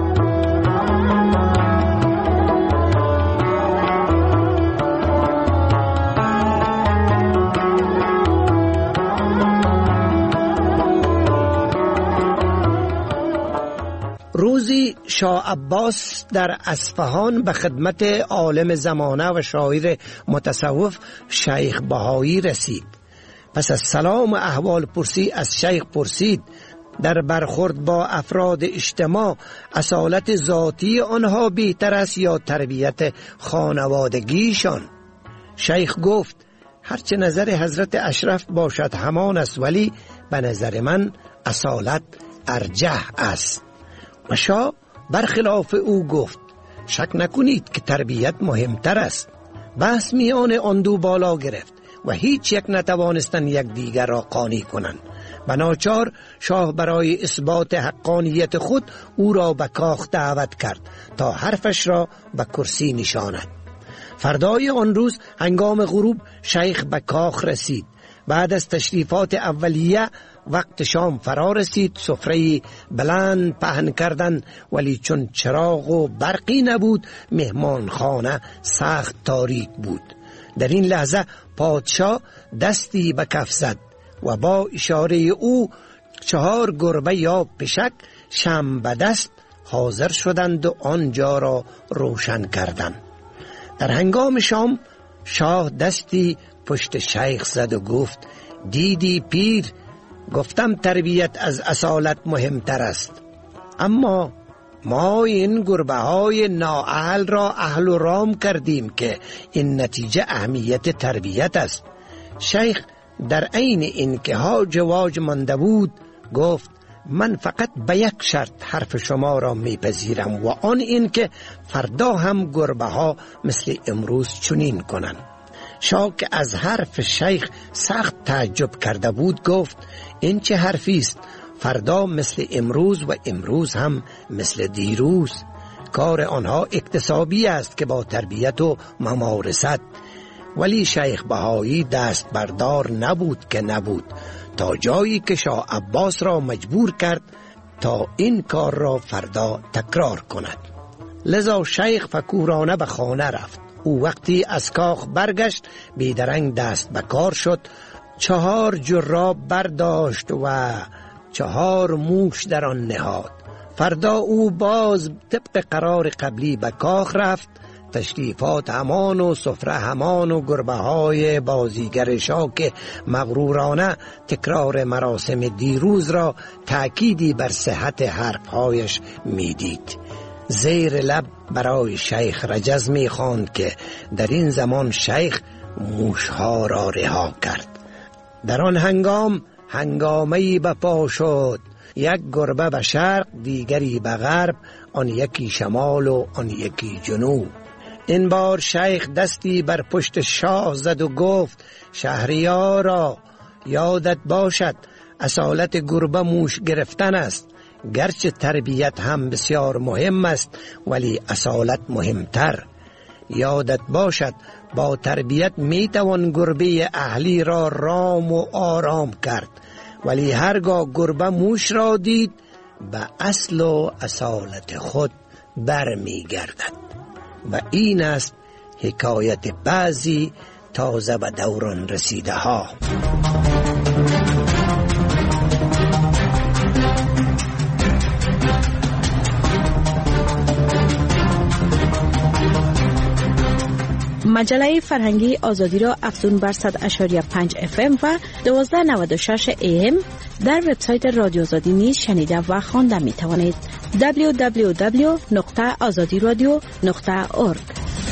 [SPEAKER 4] روزی شاه عباس در اصفهان به خدمت عالم زمانه و شاعر متصوف شیخ بهایی رسید. پس از سلام احوال پرسی از شیخ پرسید در برخورد با افراد اجتماع اصالت ذاتی آنها بهتر است یا تربیت خانوادگیشان؟ شیخ گفت هرچه نظر حضرت اشرف باشد همان است، ولی به نظر من اصالت ارجح است. و شاه برخلاف او گفت شک نکنید که تربیت مهمتر است. بحث میان آن دو بالا گرفت و هیچ یک نتوانستند یک دیگر را قانع کنند. بناچار شاه برای اثبات حقانیت خود او را به کاخ دعوت کرد تا حرفش را به کرسی نشاند. فردای آن روز هنگام غروب شیخ به کاخ رسید. بعد از تشریفات اولیه وقت شام فرا رسید. سفره بلند پهن کردند، ولی چون چراغ و برقی نبود مهمان خانه سخت تاریک بود. در این لحظه پادشاه دستی به کف زد و با اشاره او چهار گربه یا پشک شم به دست حاضر شدند و آنجا را روشن کردند. در هنگام شام شاه دستی پشت شیخ زد و گفت دیدی پیر، گفتم تربیت از اصالت مهمتر است، اما ما این گربه های نااهل را اهل و رام کردیم که این نتیجه اهمیت تربیت است. شیخ در عین این که هاج واج مانده بود گفت من فقط به یک شرط حرف شما را میپذیرم و آن این که فردا هم گربه ها مثل امروز چنین کنند. شاه که از حرف شیخ سخت تعجب کرده بود گفت این چه حرفی است؟ فردا مثل امروز و امروز هم مثل دیروز. کار آنها اکتسابی است که با تربیت و ممارست. ولی شیخ بهایی دست بردار نبود که نبود، تا جایی که شاه عباس را مجبور کرد تا این کار را فردا تکرار کند. لذا شیخ فکورانه به خانه رفت. او وقتی از کاخ برگشت بیدرنگ دست به کار شد. چهار جراب برداشت و چهار موش در آن نهاد. فردا او باز طبق قرار قبلی به کاخ رفت. تشریفات همان و سفره همان و گربه های بازیگر شاه که مغرورانه تکرار مراسم دیروز را تأکیدی بر صحت حرفهایش میدید. زیر لب برای شیخ رجز می خواند که در این زمان شیخ موشها را رها کرد. در آن هنگام هنگامه‌ای بپا شد. یک گربه به شرق، دیگری به غرب، آن یکی شمال و آن یکی جنوب. این بار شیخ دستی بر پشت شاه زد و گفت شهریارا، یادت باشد اصالت گربه موش گرفتن است. گرچه تربیت هم بسیار مهم است، ولی اصالت مهمتر. یادت باشد با تربیت می توان گربه اهلی را رام و آرام کرد، ولی هرگاه گربه موش را دید به اصل و اصالت خود برمی گردد. و این است حکایت بعضی تازه به دوران رسیده ها.
[SPEAKER 2] مجله فرهنگی آزادی را افزون بر صد اشاری پنج اف ام و دوازده نود و شش ای ام در وبسایت رادیو آزادی نیز شنیده و خوانده می توانید. دبلیو دبلیو دبلیو نقطه آزادی رادیو نقطه اورگ.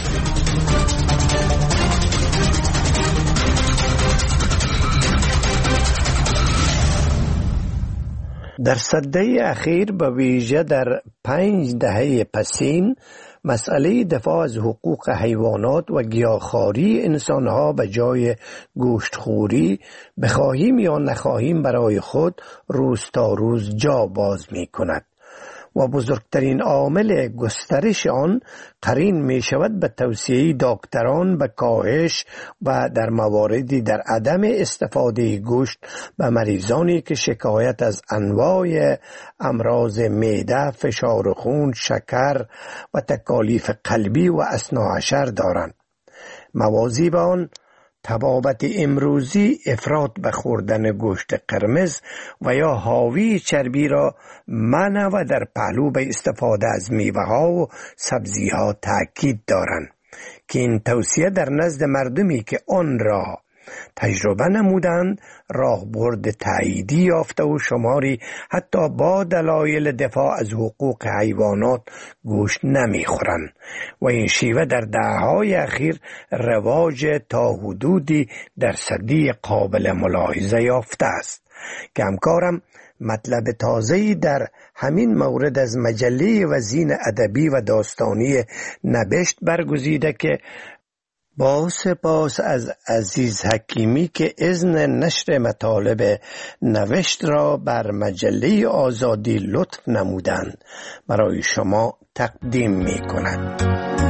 [SPEAKER 20] در سده اخیر به ویژه در پنج دهه پسین مسئله دفاع از حقوق حیوانات و گیاهخواری انسانها به جای گوشتخوری بخواهیم یا نخواهیم برای خود روز تا روز جا باز می کند و بزرگترین عامل گسترش آن قرین می شود به توصیه دکتران به کاهش و در مواردی در عدم استفاده گوشت به مریضانی که شکایت از انواع امراض معده، فشار خون، شکر و تکالیف قلبی و اثناعشر دارند. موازی به آن طبابت امروزی افراط به خوردن گوشت قرمز و یا حاوی چربی را منع و در پهلو به استفاده از میوه ها و سبزی ها تاکید دارند که این توصیه در نزد مردمی که آن را تجربه نمودند راهبرد تاییدی یافته و شماری حتی با دلایل دفاع از حقوق حیوانات گوشت نمیخورند و این شیوه در دهه‌های اخیر رواج تا حدودی درصدی قابل ملاحظه یافته است که همکارم مطلب تازه‌ای در همین مورد از مجله وزین ادبی و داستانی نبشت برگزیده که با سپاس از عزیز حکیمی که اذن نشر مطالب نوشت را بر مجله آزادی لطف نمودند برای شما تقدیم می کند.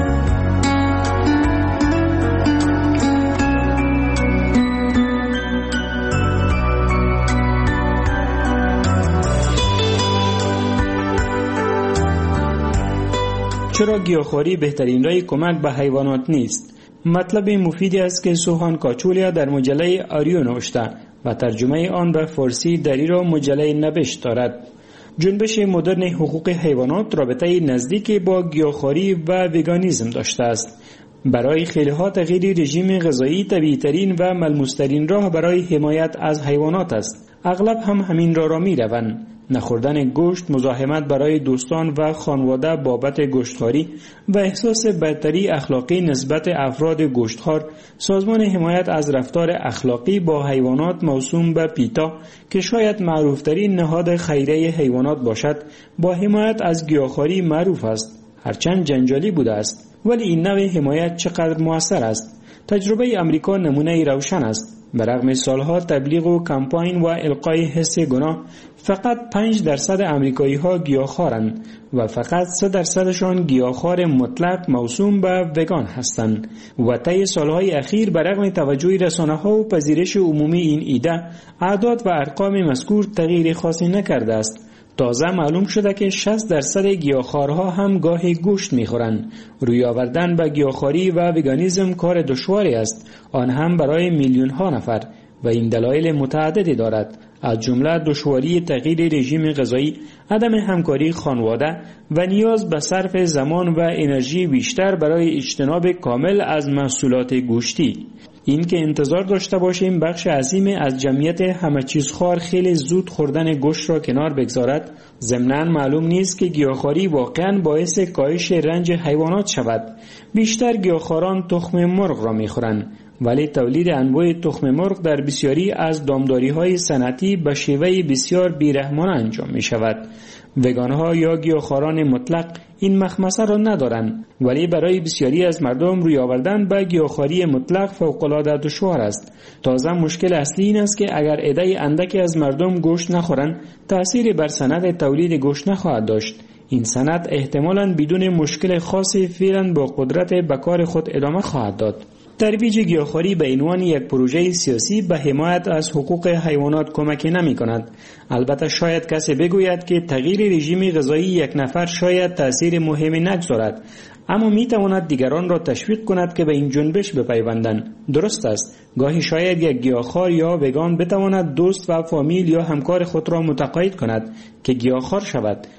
[SPEAKER 9] چرا گیاهخواری بهترین راه کمک به حیوانات نیست؟ مطلب مفیدی است که سوهان کاچولیا در مجله آریو نوشته و ترجمه آن به فارسی در را مجله نبشت دارد. جنبش مدرن حقوق حیوانات رابطه نزدیکی با گیاهخواری و وگانیسم داشته است. برای خیلی ها تغییر رژیم غذایی طبیعی ترین و ملموس ترین راه برای حمایت از حیوانات است. اغلب هم همین راه را می روند. نخوردن گوشت، مزاحمت برای دوستان و خانواده بابت گوشتخواری و احساس برتری اخلاقی نسبت افراد گوشتخوار، سازمان حمایت از رفتار اخلاقی با حیوانات موسوم به پیتا که شاید معروفترین نهاد خیریه حیوانات باشد، با حمایت از گیاهخواری معروف است. هرچند جنجالی بوده است، ولی این نوع حمایت چقدر مؤثر است؟ تجربه امریکا نمونه روشن است. برغم سالها تبلیغ و کمپاین و القای حس گناه، فقط پنج درصد امریکایی ها گیاهخوارند و فقط سه درصدشان گیاهخوار مطلق موسوم به وگان هستند و طی سالهای اخیر برغم توجه رسانه‌ها و پذیرش عمومی این ایده، اعداد و ارقام مذکور تغییر خاصی نکرده است. تازه معلوم شده که شصت درصد گیاهخوارها هم گاهی گوشت میخورند. روی آوردن به گیاهخواری و وگانیسم کار دشواری است، آن هم برای میلیون ها نفر، و این دلایل متعددی دارد، از جمله دشواری تغییر رژیم غذایی، عدم همکاری خانواده و نیاز به صرف زمان و انرژی بیشتر برای اجتناب کامل از محصولات گوشتی. این که انتظار داشته باشیم بخش عظیمی از جمعیت همه چیز خوار خیلی زود خوردن گوشت را کنار بگذارد، ضمناً معلوم نیست که گیاهخواری واقعاً باعث کاهش رنج حیوانات شود. بیشتر گیاهخواران تخم مرغ را می‌خورند، ولی تولید انواع تخم مرغ در بسیاری از دامداری‌های صنعتی به شیوه بسیار بیرحمانه انجام می‌شود. وگان‌ها یا گیاهخواران مطلق این مخمسه را ندارند، ولی برای بسیاری از مردم روی آوردن به گیاهخواری مطلق فوق‌العاده دشوار است. تازه مشکل اصلی این است که اگر عده اندکی از مردم گوشت نخورند، تأثیری بر صنعت تولید گوشت نخواهد داشت. این صنعت احتمالاً بدون مشکل خاصی فعلاً با قدرت به کار خود ادامه خواهد داد. ترویج گیاهخواری به عنوان یک پروژه سیاسی به حمایت از حقوق حیوانات کمکی نمی کند. البته شاید کسی بگوید که تغییر رژیم غذایی یک نفر شاید تأثیر مهمی نگذارد، اما می تواند دیگران را تشویق کند که به این جنبش بپیوندند. درست است، گاهی شاید یک گیاهخوار یا وگان بتواند دوست و فامیل یا همکار خود را متقاعد کند که گیاهخوار شود،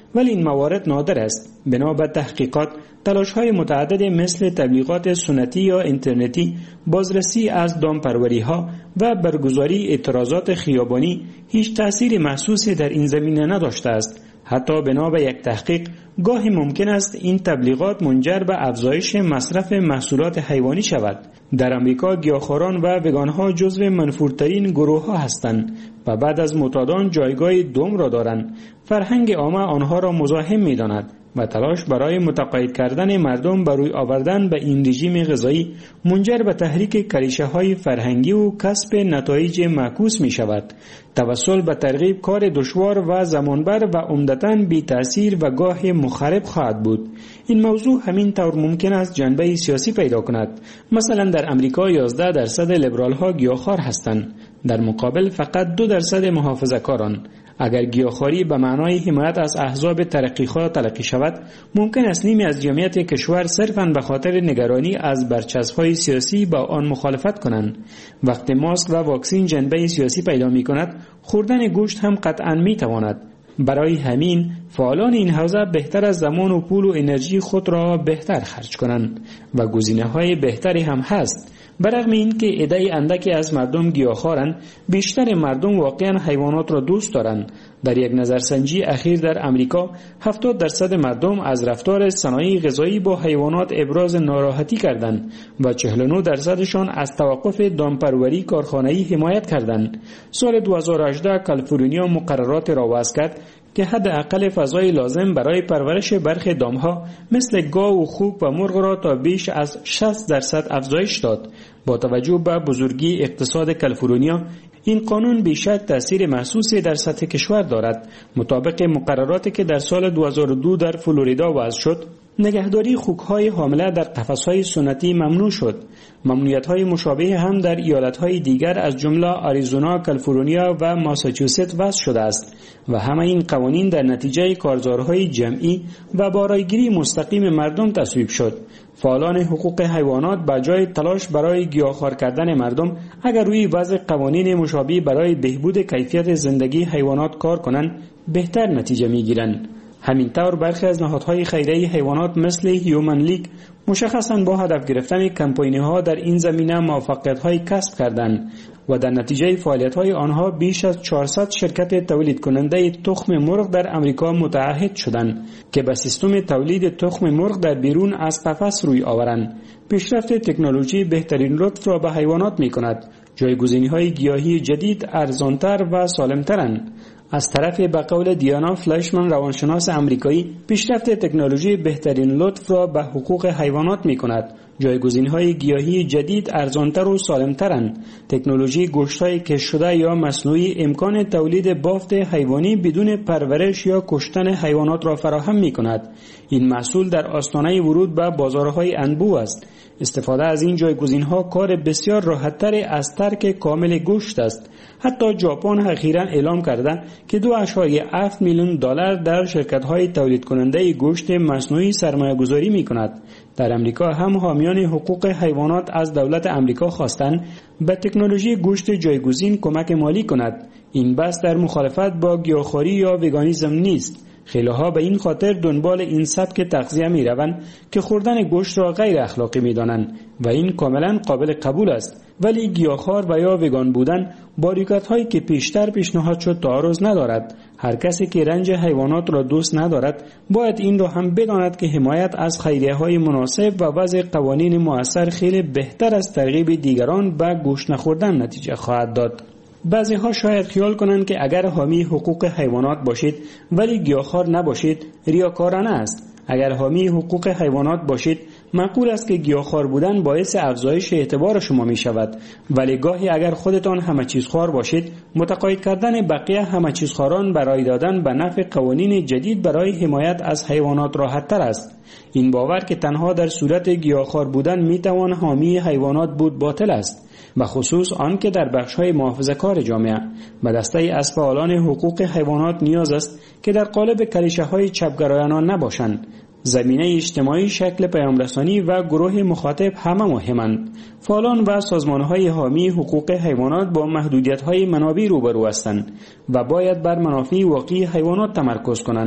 [SPEAKER 9] ولی این موارد نادر است. بنا به تحقیقات، تلاش‌های متعدد مثل تبلیغات سنتی یا اینترنتی، بازرسی از دامپروری‌ها و برگزاری اعتراضات خیابانی هیچ تأثیر محسوسی در این زمینه نداشته است. حتی بنا به یک تحقیق، گاهی ممکن است این تبلیغات منجر به افزایش مصرف محصولات حیوانی شود. در امریکا گیاهخواران و وگان‌ها جزو منفورترین گروه‌ها هستند و بعد از معتادان جایگاه دوم را دارند. فرهنگ عامه آنها را مزاحم می‌داند و تلاش برای متقاعد کردن مردم بر روی آوردن به این رژیم غذایی منجر به تحریک کلیشه‌های فرهنگی و کسب نتایج معکوس می‌شود. توسل به ترغیب کار دشوار و زمانبر و عمدتاً بی تأثیر و گاه مخرب خواهد بود. این موضوع همین طور ممکن است جنبه سیاسی پیدا کند. مثلا در امریکا یازده درصد لیبرال ها گیاهخوار هستند، در مقابل فقط دو درصد محافظه‌کاران. اگر گیاهخواری به معنای حمایت از احزاب ترقیخواه تلقی شود، ممکن است نیمی از جمعیت کشور صرفاً به خاطر نگرانی از برچسب‌های سیاسی با آن مخالفت کنند. وقتی ماسک و واکسین جنبه سیاسی پیدا می‌کند، خوردن گوشت هم قطعاً می‌تواند. برای همین فعالان این حوزه بهتر از زمان و پول و انرژی خود را بهتر خرج کنند و گزینه‌های بهتری هم هست. برغم این که عده اندکی از مردم گیاهخوارند، بیشتر مردم واقعا حیوانات را دوست دارند. در یک نظرسنجی اخیر در امریکا هفتاد درصد مردم از رفتار صنایع غذایی با حیوانات ابراز ناراحتی کردند و چهل و نه درصدشان از توقف دامپروری کارخانه‌ای حمایت کردند. سال دو هزار و هجده کالیفرنیا مقررات را وضع کرد که حداقل فضای لازم برای پرورش برخی دامها مثل گاو و خوک و مرغ را تا بیش از شصت درصد افزایش داد. با توجه به بزرگی اقتصاد کالیفرنیا، این قانون بیشک تأثیر محسوسی در سطح کشور دارد. مطابق مقرراتی که در سال دو هزار و دو در فلوریدا وضع شد، نگهداری خوک‌های حامله در قفس‌های سنتی ممنوع شد. ممنوعیت‌های مشابه هم در ایالت‌های دیگر از جمله آریزونا، کالیفرنیا و ماساچوست وضع شده است و همه این قوانین در نتیجه کارزارهای جمعی و با رایگیری مستقیم مردم تصویب شد. فعالان حقوق حیوانات با جای تلاش برای گیاهخوار کردن مردم، اگر روی وضع قوانین مشابه برای بهبود کیفیت زندگی حیوانات کار کنند، بهتر نتیجه می‌گیرند. همین طور برخی از نهادهای خیریه حیوانات مثل هیومن لیگ مشخصاً با هدف گرفتن کمپاین‌ها در این زمینه موفقیت‌های کسب کردند و در نتیجه فعالیت‌های آنها بیش از چهارصد شرکت تولید کننده تخم مرغ در امریکا متعهد شدند که به سیستم تولید تخم مرغ در بیرون از قفس روی آورند. پیشرفت تکنولوژی بهترین لطف را به حیوانات می‌کند. جایگزینی‌های گیاهی جدید ارزان‌تر و سالم‌ترند. از طرف به قول دیانا فلایشمن روانشناس آمریکایی، پیشرفت تکنولوژی بهترین لطف را به حقوق حیوانات می کند. جایگزین‌های گیاهی جدید ارزان‌تر و سالم‌ترند. تکنولوژی گوشت‌های کش شده یا مصنوعی امکان تولید بافت حیوانی بدون پرورش یا کشتن حیوانات را فراهم می کند. این محصول در آستانه ورود به بازارهای انبوه است. استفاده از این جایگزین‌ها کار بسیار راحت‌تر از ترک کامل گوشت است. حتی ژاپن اخیراً اعلام کرده که دو ممیز هفت میلیون دلار در شرکت‌های تولید کننده گوشت مصنوعی سرمایه‌گذاری می‌کند. در امریکا هم حامیان حقوق حیوانات از دولت امریکا خواستند به تکنولوژی گوشت جایگزین کمک مالی کند. این بحث در مخالفت با گیاهخواری یا وگانیسم نیست. خیلی‌ها به این خاطر دنبال این سبک تغذیه می‌روند که خوردن گوشت را غیر اخلاقی می‌دانند و این کاملا قابل قبول است. ولی گیاهخوار و یا وگان بودن باریکی‌هایی که پیشتر پیشنهاد شد تعارض ندارد. هر کسی که رنج حیوانات را دوست ندارد باید این را هم بداند که حمایت از خیریه‌های مناسب و وضع قوانین مؤثر خیلی بهتر از ترغیب دیگران به گوشت نخوردن نتیجه خواهد داد. بعضی ها شاید خیال کنند که اگر حامی حقوق حیوانات باشید ولی گیاهخوار نباشید ریاکارانه است. اگر حامی حقوق حیوانات باشید معقول است که گیاهخوار بودن باعث افزایش اعتبار شما می شود، ولی گاهی اگر خودتان همه چیز خوار باشید متقاعد کردن بقیه همه چیز خواران برای دادن به نفع قوانین جدید برای حمایت از حیوانات راحت تر است. این باور که تنها در صورت گیاهخوار بودن می توان حامی حیوانات بود باطل است، به خصوص آن که در بخش‌های محافظه‌کار جامعه. به دسته از فعالان حقوق حیوانات نیاز است که در قالب کلیشه‌های چپگرایانه نباشند. زمینه اجتماعی، شکل پیام‌رسانی و گروه مخاطب همه مهمند. فعالان و سازمان‌های حامی حقوق حیوانات با محدودیت‌های منابع روبرو هستند و باید بر منافع واقعی حیوانات تمرکز کنند.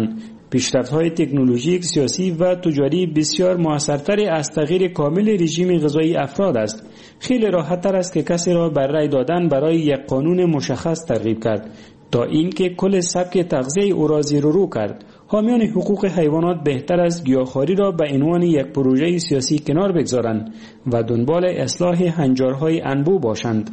[SPEAKER 9] پیشرفت‌های تکنولوژیک، سیاسی و تجاری بسیار موثرتر از تغییر کامل رژیم غذایی افراد است. خیلی راحت‌تر است که کسی را بر رأی دادن برای یک قانون مشخص ترغیب کرد تا اینکه کل سبک تغذیه او را زیر و رو کرد. حامیان حقوق حیوانات بهتر است گیاهخواری را به عنوان یک پروژه سیاسی کنار بگذارند و دنبال اصلاح هنجارهای انبوه باشند.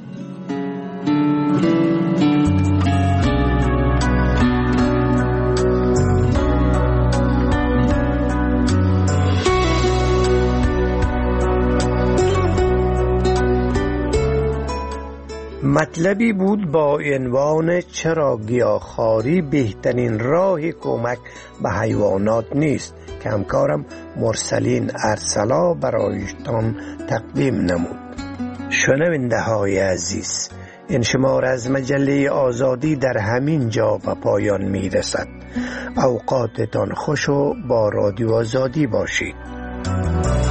[SPEAKER 20] مطلبی بود با عنوان چرا گیاهخواری بهترین راه کمک به حیوانات نیست که همکارم مرسلین ارسلا برایتان تقدیم نمود. شنونده های عزیز، این شمار از مجله آزادی در همین جا به پایان می رسد. اوقاتتان خوش و با رادیو آزادی باشید.